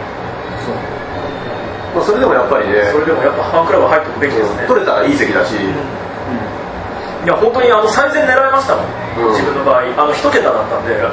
まあ、それでもやっぱりねそれでもやっぱファンクラブ入っておくべきですね。 取れたらいい席だし、うん、 いや本当にあの最善狙いましたもん、うん、自分の場合あの一桁だったんで、うん、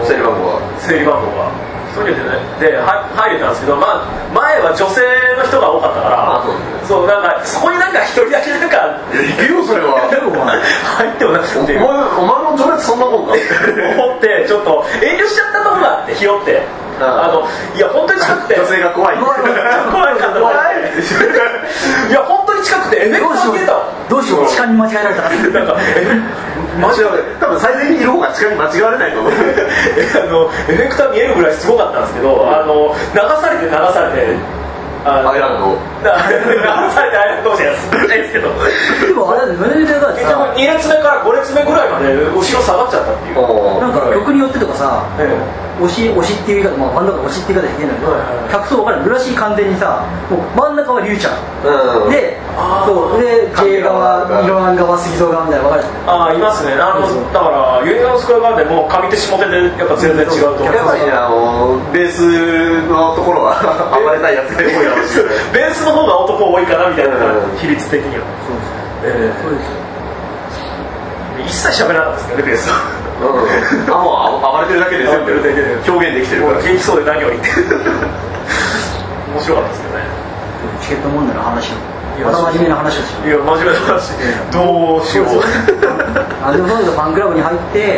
整理番号が整理番号が一桁で、ね、で入れたんですけど、まあ、前は女性の人が多かったからそう、ね、そうなんかそこになんか一人だけなんかいけよそれは入ってもなくてお前お前の情熱そんなもんか思ってちょっと遠慮しちゃったところがあってひよってあのいや本当に近くて女性が怖い怖いかった怖いいや本当に近くてエフェクター見えたどうしよう痴漢に間違えられたらなんか間違われ多分最善にいる方が痴漢に間違われないと思うあのエフェクター見えるぐらいすごかったんですけどあの流されて流されてアイランド流されてアイランドじゃないですけどでもあれだね結局に列目からご列目ぐらいまで後ろ下がっちゃったっていうなんか曲によってとかさ、ええ、推し推しっていう言い方、まあ、バンドが推しっていう言い方できてんだけど、はいはい、客層分かる村しい完全にさもう真ん中はリュウちゃん、うん、でそうで J 側イロハン側杉蔵側みたいな分かるああいますねあのだからユニゾンスクエアガーデンも上手下手でやっぱ全然違うと思うやっぱりねあのベースのところは暴れたいやつが多いだろうしベースの方が男多いかなみたいな、うん、比率的にはそうですね、えー、そうです一切喋らなかったですけどねベースは、 うん、あもう暴れてるだけで全部表現できてるから元気そうで何を言って面白かったですけどねチケット問題の話また真面目な話ですよいや真面目な話どうしようあでもそうですファンクラブに入って、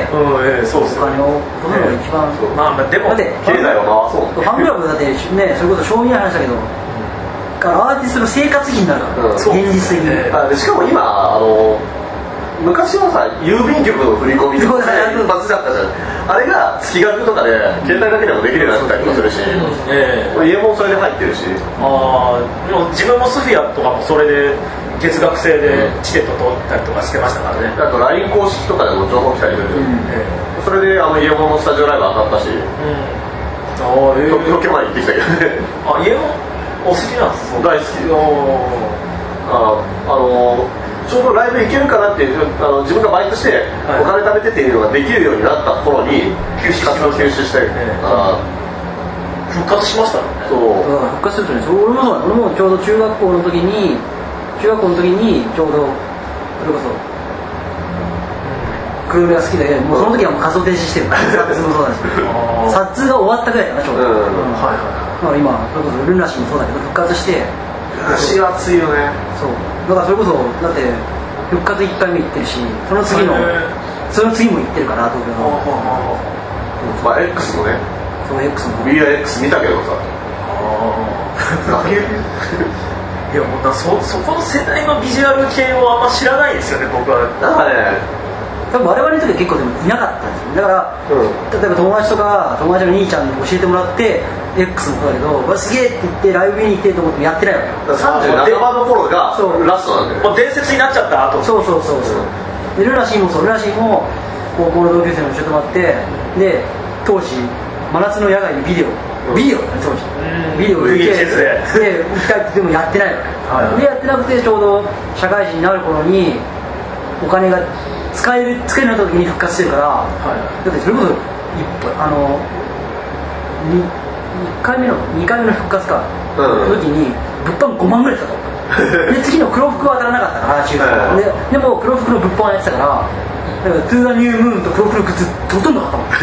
うんえー、そうですお金を取るのが一番、 えー、まあでもだって経済を回そうファンクラブだってねそれこそ正味な話だけどアーティストの生活費になるから、うん、現実的に、 ね、あでしかも今あの昔はさ郵便局の振り込みとか一発だったじゃんあれが月額とかで携帯だけでもできるようになったりとかするし、えー、家もそれで入ってるしあでも自分もスフィアとかもそれで月額制でチケット取ったりとかしてましたからねあと ライン 公式とかでも情報来たりする、うんえー、それであの家ものスタジオライブ当たったし、うんあえー、ロケ前に行ってきたけどねあ家もお好きなんです大好き。ああのちょうどライブ行けるかなっていうあの自分がバイトしてお金貯めてっていうのができるようになった頃に休止活動休止したりとか復活しましたね。 そう復活するとね、俺も俺もちょうど中学校の時に中学校の時にちょうどそれこそクルールが好きで、もうその時はもう活動停止してるからサッツもそうだしサッツが終わったぐらいかなちょうど、うんうん、はいはい、だから今それこそルナシーもそうだけど復活して足が熱いよね。 そうだからそれこそだって復活いっかいめ行ってるし、その次のその次も行ってるから東京の、 まあ X もね、 そう X もビーアールエックス 見たけどさ、 あいやもうだ そ, そこの世代のビジュアル系をあんま知らないですよね僕は。 なんかね多分我々の時は結構でもいなかったんですよ。だから、うん、例えば友達とか友達の兄ちゃんに教えてもらって X もそうだけどすげえって言ってライブ見に行ってと思ってもやってないわけ。 さんじゅう半ばの頃がラストなんだよね。 もう伝説になっちゃった後。 そうそうそうそう、うん、でルナシーもそうルナシーも高校の同級生に教えてもらってで当時真夏の野外にビデオビデオだね当時ビデオを見てで行きたいってでもやってないわけ、はいはい、でやってなくてちょうど社会人になる頃にお金が使える使えるようになった時に復活してるから、はい、だってそれこそあの 2, 2回目の2回目の復活か、うん、の時に物販ごまんぐらいだったとで次の黒服は当たらなかったから中華で, でも黒服の物販やってたからトゥーザニュームーンと黒服のグッズほとんどなかったもん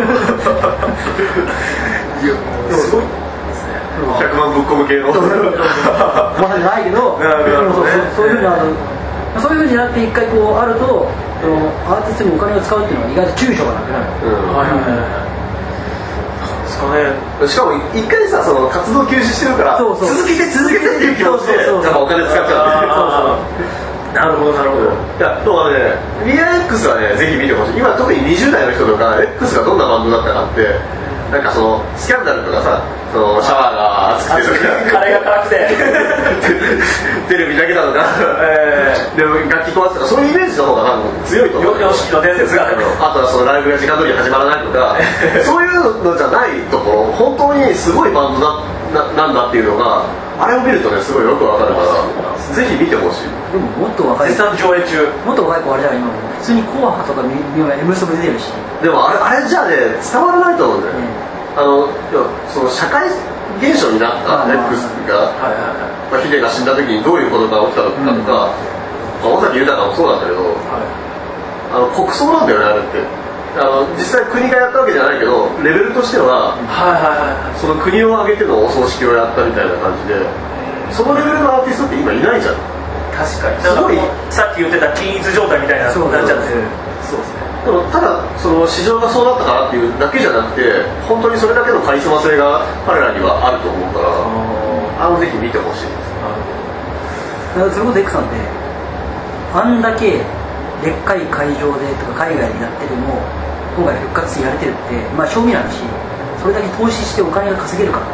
いやすごいですね。ひゃくまんぶっ込む系のまさにないけどそういうふうなそういうふうになって一回こうあるとそのアーティストにお金を使うっていうのは意外と躊躇がなくなる、うんはいはいはいですかね。しかも一回さその活動休止してるからそうそう続けて続けてっていう気持ちでやっぱお金使っちゃうっていうなるほどなるほど。 いやでもね ビーアールエックス はねぜひ見てほしい。今特ににじゅう代の人とか X がどんなバンドだったかってなんかそのスキャンダルとかさそのシャワーが熱くてとかカレーが辛くてテレビだけだとか、えー、でも楽器壊すとかそういうイメージの方が強いと思う。 ヨシキの伝説があるあとはそのライブが時間通り始まらないとかそういうのじゃないところ本当にすごいバンドだ な, なんだっていうのがあれを見るとねすごいよくわかるからぜひ見てほしい。 でももっと若い絶賛上映中もっと若い子あれじゃない今普通に紅白とか見ようや M ストも出てるしでもあれあれじゃあね伝わらないと思うんだよね、うん、あのその社会現象になった X が、はいはいはいまあ、ヒデが死んだ時にどういうことが起きたのかとか、うんまあ、尾崎豊もそうなんだけど、はい、あの国葬なんだよねあれってあの実際国がやったわけじゃないけどレベルとしては、はいはいはい、その国を挙げてのお葬式をやったみたいな感じでそのレベルのアーティストって今いないじゃん。 確かにすごいさっき言ってた均一状態みたいなになっちゃってる。そうですね。 でもただその市場がそうなったからっていうだけじゃなくて本当にそれだけのカリスマ性が彼らにはあると思うからあのぜひ見てほしいです。 だからそれこそ X さんってあんだけでっかい会場でとか海外でやってても今回復活やれてるってまあ賞味なんだしそれだけ投資してお金が稼げるから、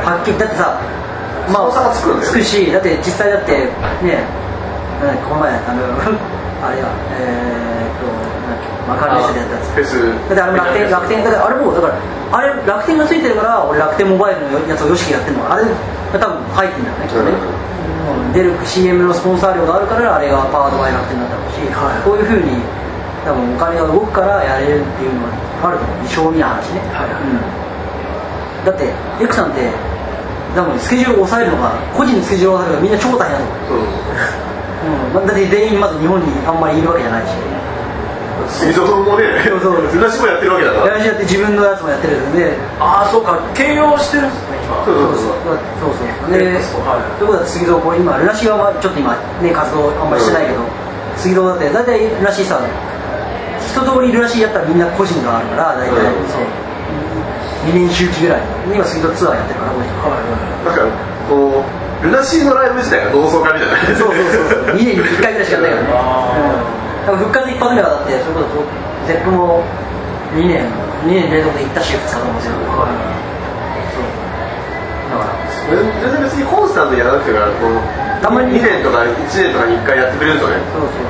はい、はっきりだってさまあつく, つくしだって実際だってねこの前あのあれやえー、っとマカロニでやったやつフェスだってあれ楽天楽天だからあれもだからあれ楽天がついてるから俺楽天モバイルのやつをよしきやってるのあれ多分入ってるんだよねきっとね、うん、出る シーエム のスポンサー料があるからあれがパワードバイ楽天になったし、はい、こういうふうに多分お金が動くからやれるっていうのはあると思う。正味な話ね、はいはいうん、だって X さんって多分スケジュールを抑えるのが個人のスケジュールを抑えるのがみんな超大変だと思う、うんうん、だって全員まず日本にあんまりいるわけじゃないし水蔵もねそうそうルナシもやってるわけだからルナシやって自分のやつもやってるんでああそうか兼用してるんですね今そうそうそうそうそうでそういうことだって杉蔵こう今ルナシはちょっと今ね活動あんまりしてないけど、うん、杉蔵だって大体ルナシさ一通りルナシやったらみんな個人があるから大体、うん、そうにねん周期ぐらい今杉蔵ツアーやってるから、はいはい、なんかこうルナシーのライブ自体が同窓会みたいなそうそうそうそうにねんにいっかいぐらいしかやってないからね多分復活一発目はだってそれこそゼップもにねんにねん連続で行ったしふつかと思うんですよ、はい、そうだから全然別にコンスタントにやらなくてもこうたまににねんとかいちねんとかにいっかいやってくれるとねそうそう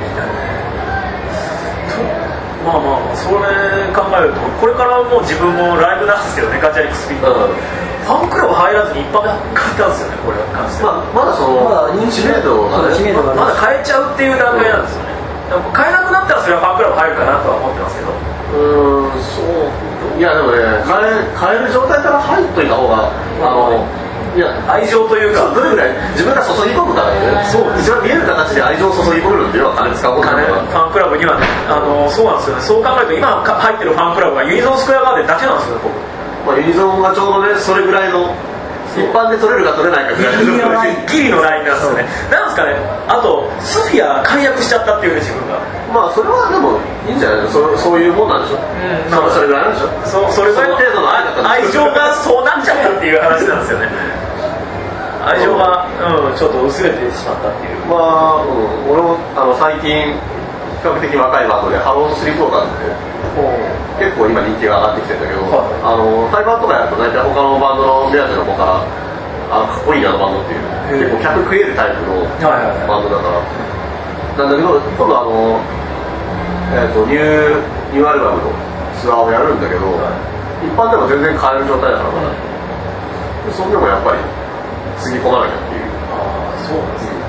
まあまあそれ考えるとこれからもう自分もライブなんですけどねガチャエクスピード、うん、ファンクラブブ入らずに一般で買ったんですよね、これに関しては。 まあ、まだそのまだ認知度がね、 まだ買えちゃうっていう段階なんですよね。買えなくなったらそれはファンクラブ入るかなとは思ってますけど。 うーん、そういやでもね、買え、買える状態から入っといた方が、あのいや愛情というか、 どれぐらい自分が注ぎ込むからね、そう一番見える形で愛情を注ぎ込むっていうのは金使うことだから、 ファンクラブにはね、あのそうなんですよね。そう考えると今入ってるファンクラブはユニゾンスクエアガーデンだけなんですよね、僕。 まあ、ユニゾンがちょうどね、それぐらいの一般で取れるか取れないかぐらいのギリのラインなんですよね。なんですかね、あとスフィア解約しちゃったっていうね、自分が。 まあそれはでもいいんじゃないの、そそういうもんなんでしょ、うん、まあ、それぐらいなんでしょ、 そそれぐらいの程度の愛情がそうなっちゃったっていう話なんですよね。愛情が、うん、ちょっと薄れてしまったっていう。 まあ、うん、俺もあの最近比較的若いバンドでハロースリーポーターって結構今人気が上がってきてるんだけど、はい、あの対バンとかやると大体他のバンドの目当ての子からあかっこいいなあのバンドっていう結構客食えるタイプのバンドだから、なんだけど今度あの、えー、とニューニューアルバムのツアーをやるんだけど、はい、一般でも全然買える状態だからまだ、うん、そんでもやっぱりつぎ込まなきゃっていう。 ああ、そうなんですね。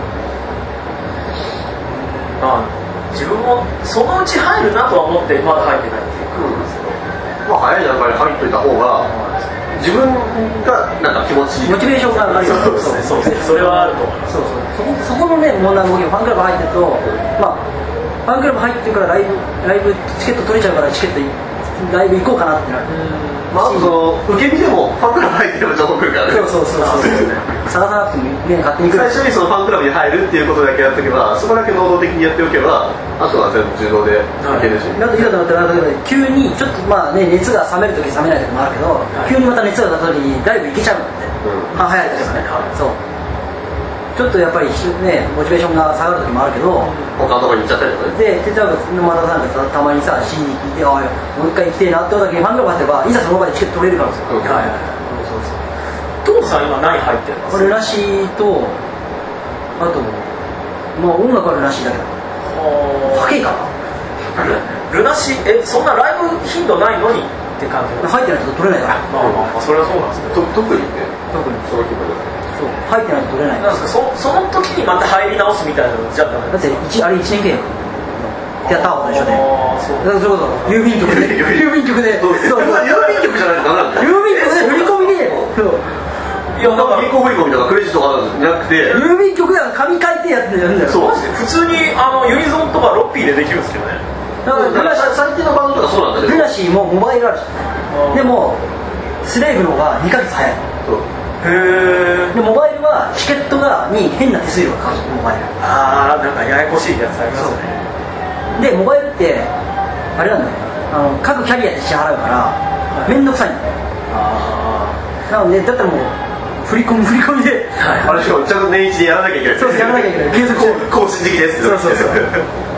まあ自分もそのうち入るなとは思ってまだ入ってないっていうことですけど、 まあ早い段階で入っといた方が自分がなんか気持ちいい、 モチベーションが上がる。 そうですね、そうですね、それはあると思います。 そうそう、そこそこのね問題もファンクラブ入ってると、まあファンクラブ入ってるからライブライブチケット取れちゃうからチケットライブ行こうかなってなる。 まあ、あとその受け身でもファンクラブ入ってれば情報来るからね。 そうそうそうそう探さなくてもね、勝手に来る。 最初にそのファンクラブに入るっていうことだけやっておけば、そこだけ能動的にやっておけば、あとは全部自動でいけるし、 なんといざとなったら急にちょっとまあね熱が冷めるとき冷めないときもあるけど、はい、急にまた熱が出たときにライブ行けちゃうんだって、うん、早いときはね、はい、そうちょっとやっぱりねモチベーションが下がるときもあるけど、 他のとこに行っちゃったりとかで手伝うまたなんかさたまにさ シーディー 聞いてあもう一回行きてえなって思った時にファンクラブ入ってばいざその場でチケット取れるからですよ、うん、はいはいはい。 トモさん今何入ってるんですか？ ルナシーとあとまあ音楽はルナシーだけど高いかな。 ルナシーえそんなライブ頻度ないのにって感じ？ 入ってないと取れないから。 まあまあまあそれはそうなんですけど、 特にね特にその気分だからそう入ってないと取れない。 なんですか そ, その時にまた入り直すみたいなのじゃったんだって一あれいちねん契約やったことでしょね。だからそれこそ郵便局で郵便局でそう郵便局じゃないとダメなんだよ。 郵便局で振り込みでそういやなんか銀行振り込みとかクレジットとかじゃなくて郵便局では紙書いてやってるんだよ。 そう普通にあのユニゾンとかロッピーでできるんですけどね。 だから最近のバンドとかそうなんだけど、 ルナシーもモバイルあるじゃん。でもスレイブの方がにかげつ早い。 へでモバイルはチケットがに変な手数料がかかる。モバイルああなんかややこしいやつありますね。 でモバイルってあれなんだよ、あの各キャリアで支払うから面倒くさいんだよ。あなのでだったらもう振り込み振り込みで、 はい、あれしかもちゃんと年一でやらなきゃいけない。 そうやらなきゃいけない継続更新的ですそうそうそうそう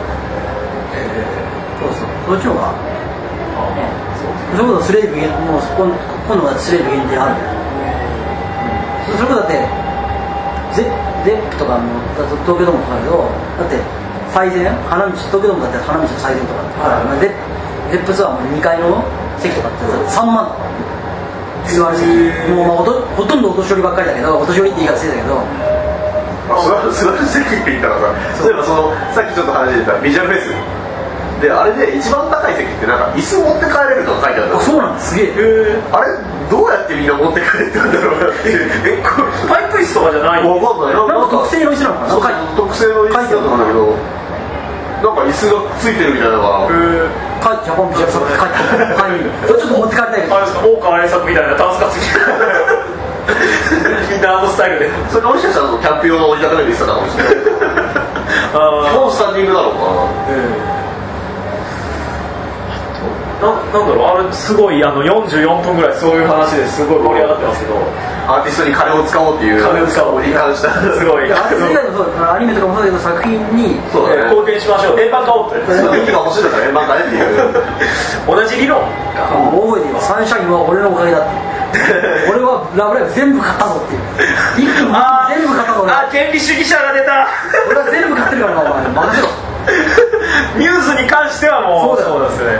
そうそっちの方がそれこそスレイブもう今度はスレイブ限定あるんだよ。それこそだってゼゼップとかの東京ドームとかだけどだって最前花道東京ドームだって花道の最前とかだから、はい、ゼ, ゼップツアーもにかいの席とかってさんまん座る席もう、まあ、ほとんどお年寄りばっかりだけどお年寄りって言い方してたけど座る席って言ったらさ例えばそのさっきちょっと話してたビジュアルフェスであれで一番高い席ってなんか椅子持って帰れるとか書いてあるんだ。 そうなんですげえ。 あれどうやってみんな持って帰れたんだろうなってえこれパイプ椅子とかじゃないの？分かんない。 なんか特製の椅子なのかな。 特製の椅子だったんだけどなんか椅子がついてるみたいなのが帰っちゃうジャパンビジャパン帰ってちょっと持って帰りたいけどあれですか大川栄作みたいなダンスがついてみんなあのスタイルでそれもしかしたらキャンプ用の折りたためる椅子だったかもしれない基本スタンディングだろうかな。 な, なんだろうあれすごいあのよんじゅうよんぷんぐらいそういう話ですごい盛り上がってますけどアーティストに金を使おうっていう金を使おうに関したすごいアーティスト以外のそうアニメとかもそうだけど作品にそうだ、ね、 貢献しましょう円盤買おうってその息が欲しいんだから円盤買えっていう同じ理論覚えています。サンシャインは俺のおかげだって俺はラブライブ全部買ったぞっていう一気に全部買ったぞ俺あ権利主義者が出た俺は全部買ってるからなお前任せろミューズに関してはもうそうだよそうですね。 俺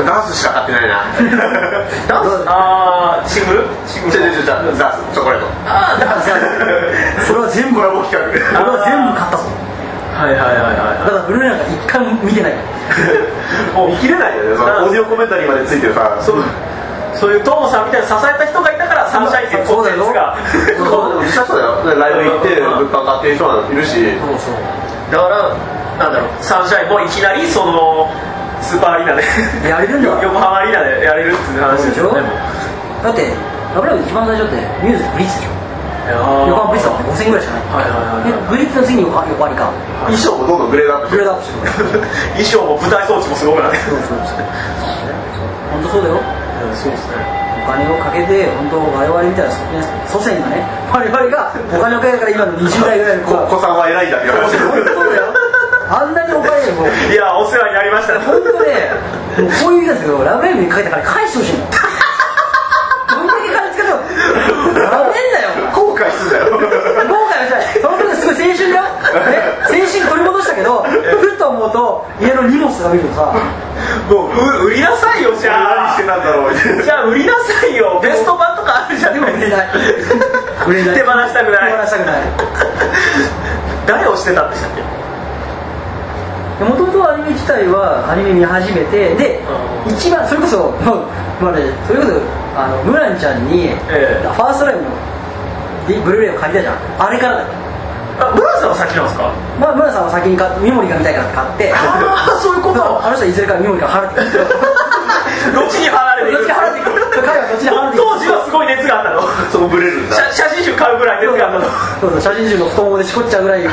ダンスしか買ってないなダンスあーシングルシングル違う違う違うダンスチョコレートあーダンスそれは全部コラボ企画俺は全部買ったぞはいはいはいはいだからブルーレイなんか一回も見てないもう見切れないよねそのオーディオコメンタリーまでついてるさそうそういうトモさんみたいに支えた人がいたからサンシャインっていうコンテンツがそう実際そうだよライブ行って物販買ってる人がいるしそうそうだからなんだろうサンシャインもいきなりそのスーパーアリーナでやれるんだ横浜アリーナでやれるっていう話ですよねだってラブライブ一番最初ってミューズブリッツでしょ横浜ブリッツはごせんえんぐらいしかない、はいはいはいはい、ブリッツの次に横横ありか衣装もどんどんグレードアップしてグレードアップしてる衣装も舞台装置もすごくなってそうそうそう本当そうだよそうですねお金をかけて本当我々みたいな祖先がね我々がお金をかけたから今のにじゅう代ぐらいの子さんは偉いんだって話本当そうだよあんなにお金もいやお世話になりましたね本当ねもうこういう意味ですけどラブライブにかけたから返してほしいのどんだけ金使ったのやめんなよ後悔すんだよ後悔はしないその時すごい青春だよ、ね、青春取り戻したけどふっと思うと家の荷物が見るとさもう売りなさいよじゃあ何してたんだろうじゃあ売りなさいよベスト版とかあるじゃんでも売れない売れない手放したくない手放したくない誰をしてたんでしたっけもともとアニメ自体はアニメ見始めてで一番それこそ、まあね、それこそあのムランちゃんに、ええ、ファーストライブのブルーレイを借りたじゃんあれからだよあムランさんは先なんですか、 まあ、ムランさんは先に買ってミモリが見たいからって買ってああそういうことあの人はいずれからミモリが払ってくるどっちに払われていくどっちに払ってくる彼はどっちに払ってくる当時はすごい熱があったのそこブレるんだ写真集買うぐらい熱があったのそうそう写真集の太ももでしこっちゃうぐらい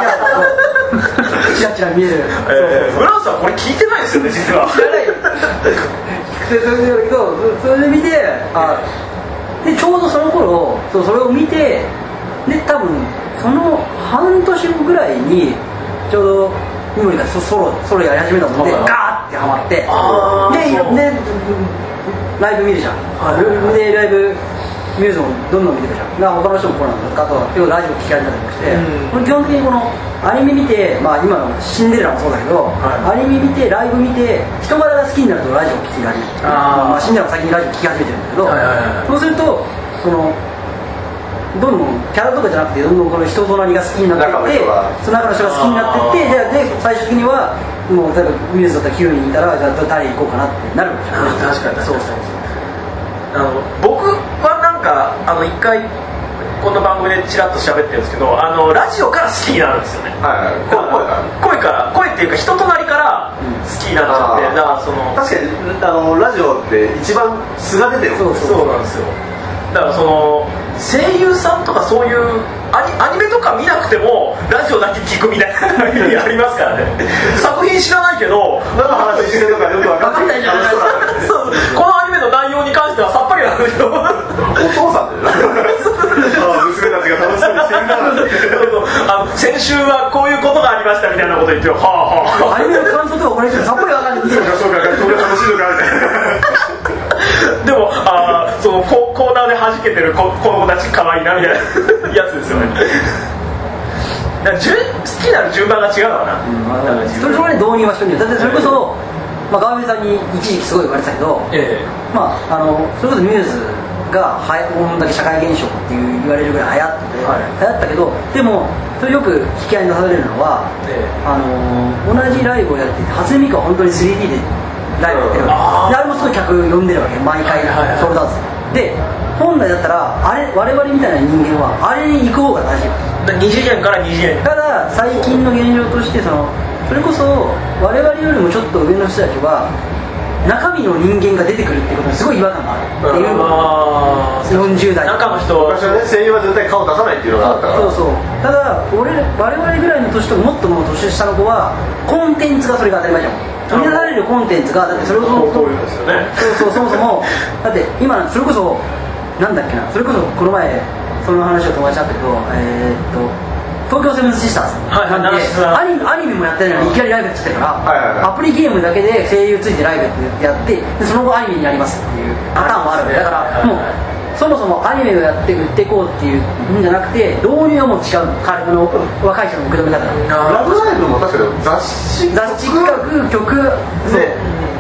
チラチラ見える、 えー、ムランさんこれ聞いてないですよね実は知らないよそれだけどそれで見てあでちょうどその頃そうそれを見てで多分その半年後ぐらいにちょうどミモリがソロソロやり始めたのでガーってハマってででライブ見るじゃん、はい、でライブミューズもどんどん見てるじゃんだから他の人もこうなんだあとはラジオ聴き始めたりもして、うん、基本的にこのアニメ見て、まあ、今のシンデレラもそうだけど、はい、アニメ見てライブ見て人柄が好きになるとラジオ聴き始めるあ、まあ、シンデレラも先にラジオ聴き始めてるんだけど、はいはいはい、そうするとそのどんどんキャラとかじゃなくてどんどんこの人となりが好きになっていってその中の人が好きになっていってで最終的にはもう例えばミューズだったらきゅうにんいたらじゃあ誰行こうかなってなるわけじゃん確かにそうそうそうあの僕はなんかあの一回この番組でチラッと喋ってるんですけどあのラジオから好きになるんですよね、はいはい、声から声から声っていうか人となりから好きになっちゃって、うん、だからその確かにあのラジオって一番素が出てるそうそうなんですよだからその声優さんとかそういうア ニ, アニメとか見なくてもラジオだけ聞くみたいな意味ありますからね作品知らないけど何の話してるのかよく分かんないじゃないですかこのアニメの内容に関してはさっぱりなんですよお父さんだよな娘たちが楽しそうにしてるなあの先週はこういうことがありましたみたいなこと言ってはあはあアニメの感想とかこれさっぱり分かんないそうかそうかこれ楽しいのかみたいなでもあそのコーナーで弾けてる子供たち可愛いなみたいなやつですよねだから順好きなる順番が違うのかな、うん、 それぞれ導入はしてるんだよだってそれこそ、まあ、川上さんに一時期すごい言われてたけど、ええまあ、あのそれこそミューズがはやこんだけ社会現象っていう言われるぐらい流行ってて、はい、流行ったけどでもそれよく引き合いに出されるのは、ええあの同じライブをやってて初音ミクは本当に スリーディー でライブやってるわけであれもすごい客呼んでるわけ毎回ソールドアウトで本来だったらあれ我々みたいな人間はあれに行く方が大事に次元からに次元ただ最近の現状としてそのそれこそ我々よりもちょっと上の人たちは中身の人間が出てくるっていうことにすごい違和感があるっていうよんじゅう代中の人昔はね声優は絶対顔出さないっていうのがあったからそうそうただ俺我々ぐらいの年ともっとも年下の子はコンテンツがそれが当たり前じゃん生み出されるコンテンツがだってそれこそこういうですよねそうそうそもそもだって今それこそなんだっけなそれこそこの前その話を友達だったけどえー、っと東京セブンスシスターズなんで、はい、ア, ニアニメもやってないのにいきなりライブやっちゃってるから、はいはいはい、アプリゲームだけで声優ついてライブってやってでその後アニメになりますっていうパターンもあるんでだからもうそもそもアニメをやって売っていこうっていうんじゃなくて導入はもう違う彼の若い人の受け止め方ラブライブも確かに雑誌雑誌企画曲で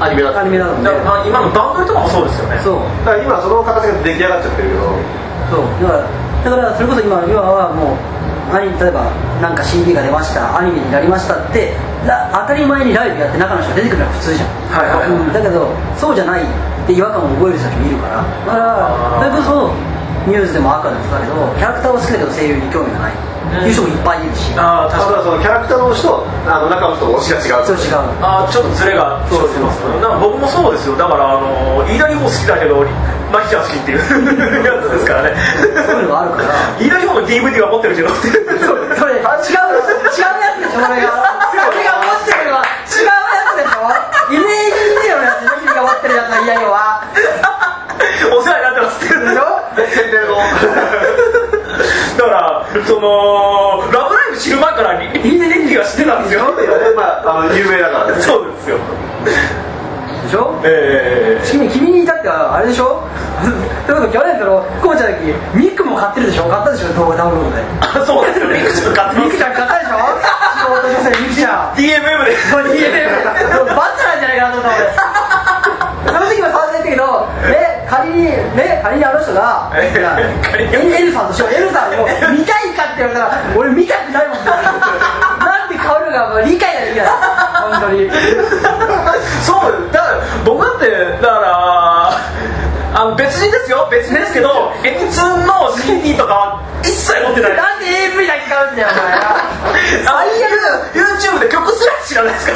アニメだったアニメなので、 今のバンドリとかもそうですよね。 そうだから今その形が出来上がっちゃってるけど、 そうだからだからそれこそ今今はもうアニ例えばなんか シーディー が出ましたアニメになりましたって当たり前にライブやって中の人が出てくるのは普通じゃん、 はいはいはい、 うん、だけどそうじゃないって違和感を覚える人たちもいるからだからそれこそニュースでも赤でもそうだけどキャラクターは好きだけど声優に興味がないっていう人もいっぱいいるし、 ああ確かにそのキャラクターの人とあの中の人と推しが違う。 そう違う。 ああちょっとズレが生じてますね。なんか僕もそうですよ。だからあの飯田里穂好きだけどマキちゃん好きっていうやつですからね。 そういうのがあるから飯田里穂の ディーブイディー は持ってるけどそれそれ違う違うやつでしょ。俺が俺が持ってるのは違うやつでしょ。イメージ以上のやつ君が持ってるやつは嫌よはお世話になってますってでしょ。 宣伝のだからそのラブライブ知る前からリンデデンキが知ってたんですよ。 まああの有名だからね。 そうですよ。 でしょ。 ええー、 君君に至ってはあれでしょ。ということ去年そのこうちゃんだけミックも買ってるでしょ。買ったでしょ動画ダウンロードで。 あそうですよ。ミックちゃん買ってます。 ミックちゃん買ったでしょ。仕事女性ミックちゃん。 ディーエムエム で。 そう ディーエムエム。バツなんじゃないかなと思った俺。その時も触ってたけど、ね、仮に、ね、仮にあの人が、エルさんとしよう、エルさんを見たいかって言われたら、俺見たくないもん。なんて顔がもう理解ができない。本当に。 そうだから僕だってだからあの別人ですよ、別人ですけど、エムツー の シーディー とかは一切持ってない。 なんで エーブイ だけ買うんだよ、お前。最悪。 YouTube で曲すら知らないですから。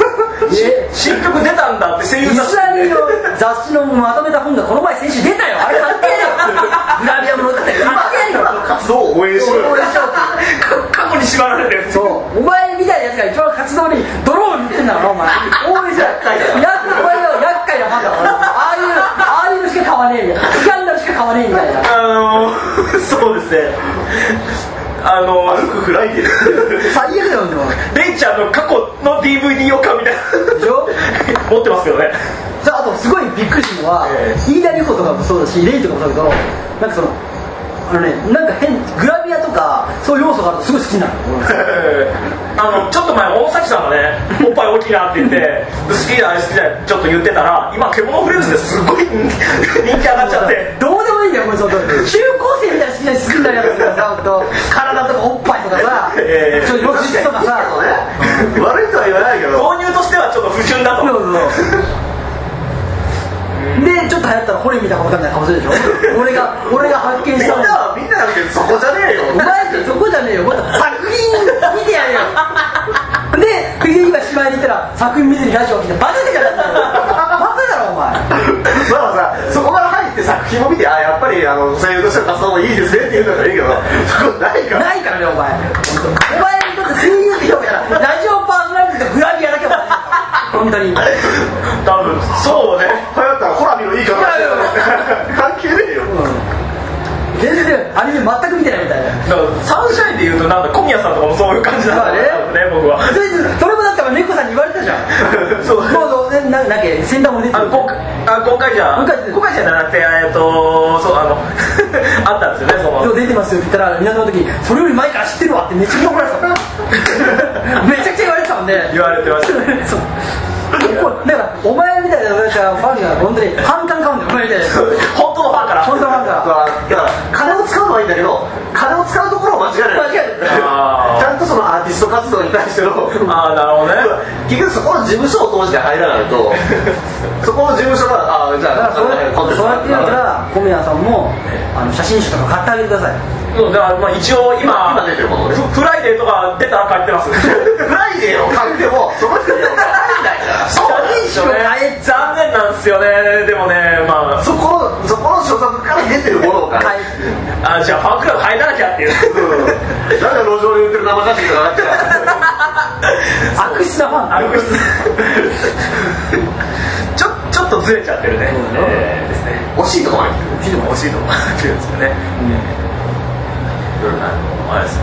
新曲出たんだって声優イスラエルの雑誌のまとめた本がこの前先週出たよ。あれ関係ないよ。グラビアも載ってたよ。関係ないよ。 活動を応援しろよ。 過去に縛られてる。 そうお前みたいなやつが一番活動に泥を塗ってんだろお前。応援しろ。厄介だ。お前は厄介なファンだから。ああいうああいうのしか買わねえみたいな。スキャンダルしか買わねえみたいな。 あのー、そうですね。あのー、 歩くフライデー最悪だよ。 レイちゃんの過去の ディーブイディー を買うみたいなでしょ。 持ってますけどね。 あとすごいびっくりしたのは、 えー、 飯田里穂とかもそうだしレイとかもそうだけど、なんかそのあのね、なんか変グラビアとかそういう要素があるとすごい好きなの。 あのちょっと前大崎さんがねおっぱい大きいなって言って好きだ好きだちょっと言ってたら今獣フレンズですごい人気上がっちゃってどうでもいいんだよこれ。中高生みたいな好きな好きになるやつがさ体とかおっぱいとかさ、えー、ちょっと露出とかさ悪いとは言わないけど導入としてはちょっと不純だと。 そうそうでちょっと流行ったらホレみたいなことみたいな顔するでしょ。俺が俺が発見したの。 みんなはみんなだけどそこじゃねえよ。 お前ってそこじゃねえよ。また作品見てやるよ。で今芝居に行ったら作品見ずにラジオを聞いてバカじゃないんだよ。バカだろお前。 まあさそこから入って作品を見てあやっぱりあの声優としての活動もいいですねって言うんだからいいけどそこないからないからねお前。お前にとって声優って評価じゃないラジオパーソナリティとグラビアだけは本当に多分そうね。 流行ったらホラビのいいから関係ねえよ、うん、 全然アニメ全く見てないみたいな。 だからサンシャインでいうとなんか小宮さんとかもそういう感じなんだね僕は。 それもだったら猫さんに言われたじゃん。 そうそうそうななんか先端も出てる。 あの公開じゃん公開じゃなくてえっとそうあのあったんですよねその。 今日出てますよって言ったら皆さんの時それより前から知ってるわってめちゃくちゃ怒られてた。めちゃくちゃ言われてたもんね。 言われてましたね。そうだからお前みたいなファンが本当に反感買うんだよお前みたいな。 本当のファンから本当のファンからだから金を使うのはいいんだけど金を使うところを間違えない。 間違えない。 ちゃんとそのアーティスト活動に対してのああなるほどね。 結局そこの事務所を通して入らないとそこの事務所がああじゃあそうやって言うから小宮さんもあの写真集とか買ってあげてください。 そうだからまあ一応今今出てるものですフライデーとか出たら買ってます。 フライデーを買ってもその人には買えないから写真集買え残念なんですよね。でもねまあそこのそこの所属から出てるものを買えあじゃあファンクラブ入らなきゃっていう、 うん、なんで路上で売ってる生写真とかなっちゃう悪質なファン悪質ちょちょっとずれちゃってるね、えー、ですね。 惜しいとこまで惜しいとこ惜しいとこまで来てるんですよね、うん、あれです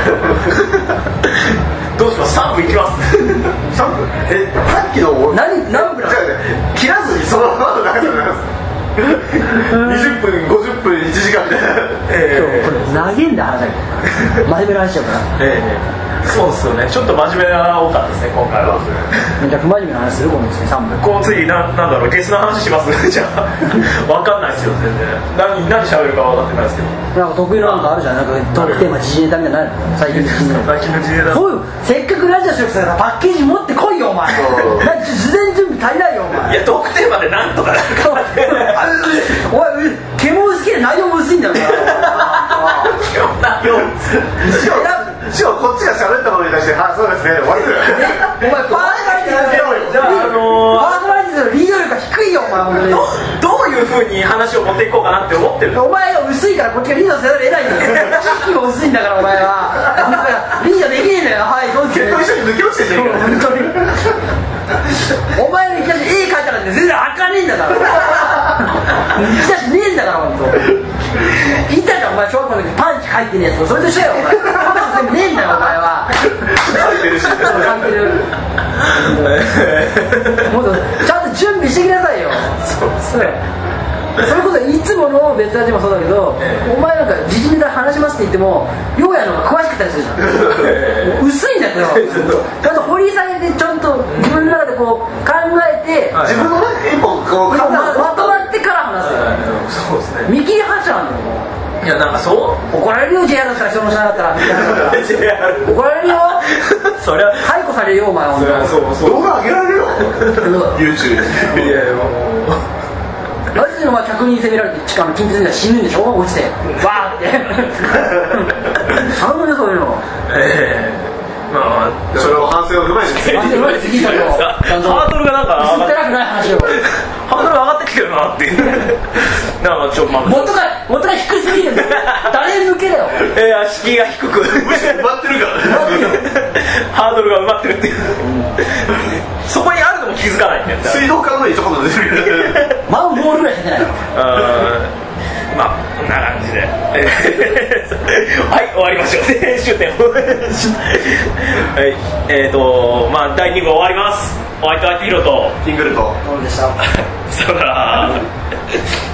どうしますさんぷんいきますさんぷんえさっきの何何分切らずにそのまま流れてますにじゅっぷんごじゅっぷんいちじかんみたいな、 えー、これ投げんで話だけど真面目な話だから、 えー、 そうですよね、ちょっと真面目が多かったですね今回は。 じゃあ不真面目な話する今度ですねさんぶん。 こう次な、なんだろう、ゲスの話しますじゃあ分かんないですよ全然。何何喋るか分かってないですけど。 なんか得意なのがあるじゃん、なんかトークテーマ時事ネタみたいなのないの最近の時事ネタ。 最近の時事ネタ。 そういうせっかくラジオしようとしたらパッケージ持ってこいよお前。なんか事前準備足りないよお前。 いやトークテーマでなんとかなるかもね。 お前毛も薄けで内容も薄いんだよな。 内容しかもこっちが喋ったものに対して「あそうですね」終わりだよ。 お前パーソナリティじゃあ、あのー、 パーソナリティのリード力が低いよお前本当に。 ど, どういう風に話を持っていこうかなって思ってる。 お前が薄いからこっちがリードせざるを得ないんだよ。知識も薄いんだからお前は。リードできねえんだよ。はいそうですね。 血統一緒に抜け落ちてんじゃん。 本当に。お前のいきなり絵描いたら全然あかねえんだから。いきなしねえんだから本当。言ったじゃんお前小学校の時パンチ書いてねえやつそれと一緒よお前。全部ねえんだよお前は。 書いてるし。 書いてる。もっとちゃんと準備してきなさいよ。 そうですね。 それこそいつもの別ラジもそうだけど、お前なんか時事ネタ話しますって言ってもようやのが詳しかったりするじゃん。薄いんだけどちゃんと掘り下げてちゃんと自分の中でこう考えて、 自分の一本こうままとまってから話す。 そうですね。 見切り発車なんだよ。 いやなんかそう怒られるよ ジェイアール から人もしなかったらみたいな。怒られるよ。 そりゃ解雇されるよお前は。 そうそう動画上げられるよ。YouTube いやいやもうマジでお前ひゃくにん攻められて地下の近鉄で死ぬんでしょ落ちてバーって頼むねそういうの。 ええー、まあそれを反省を踏まえて反省を踏まえて聞いたよ。 ハードルがなんか薄ってなくない話を。 ハードル上がってきてるなっていうなんかちょっとまあ元が元が低すぎるんだよ。誰向けだよ。 いや敷居が低くむしろ埋まってるからハードルが埋まってるっていう、うん、そこにあるのも気づかないんだよ。 水道管の上にちょこっと出てるマンボールぐらいしか出ない。 まあこんな感じではい終わりましょう。編集点はいえーとまあだいに部終わります。ホワイトアイティヒロとキングルとどうでした。 さよなら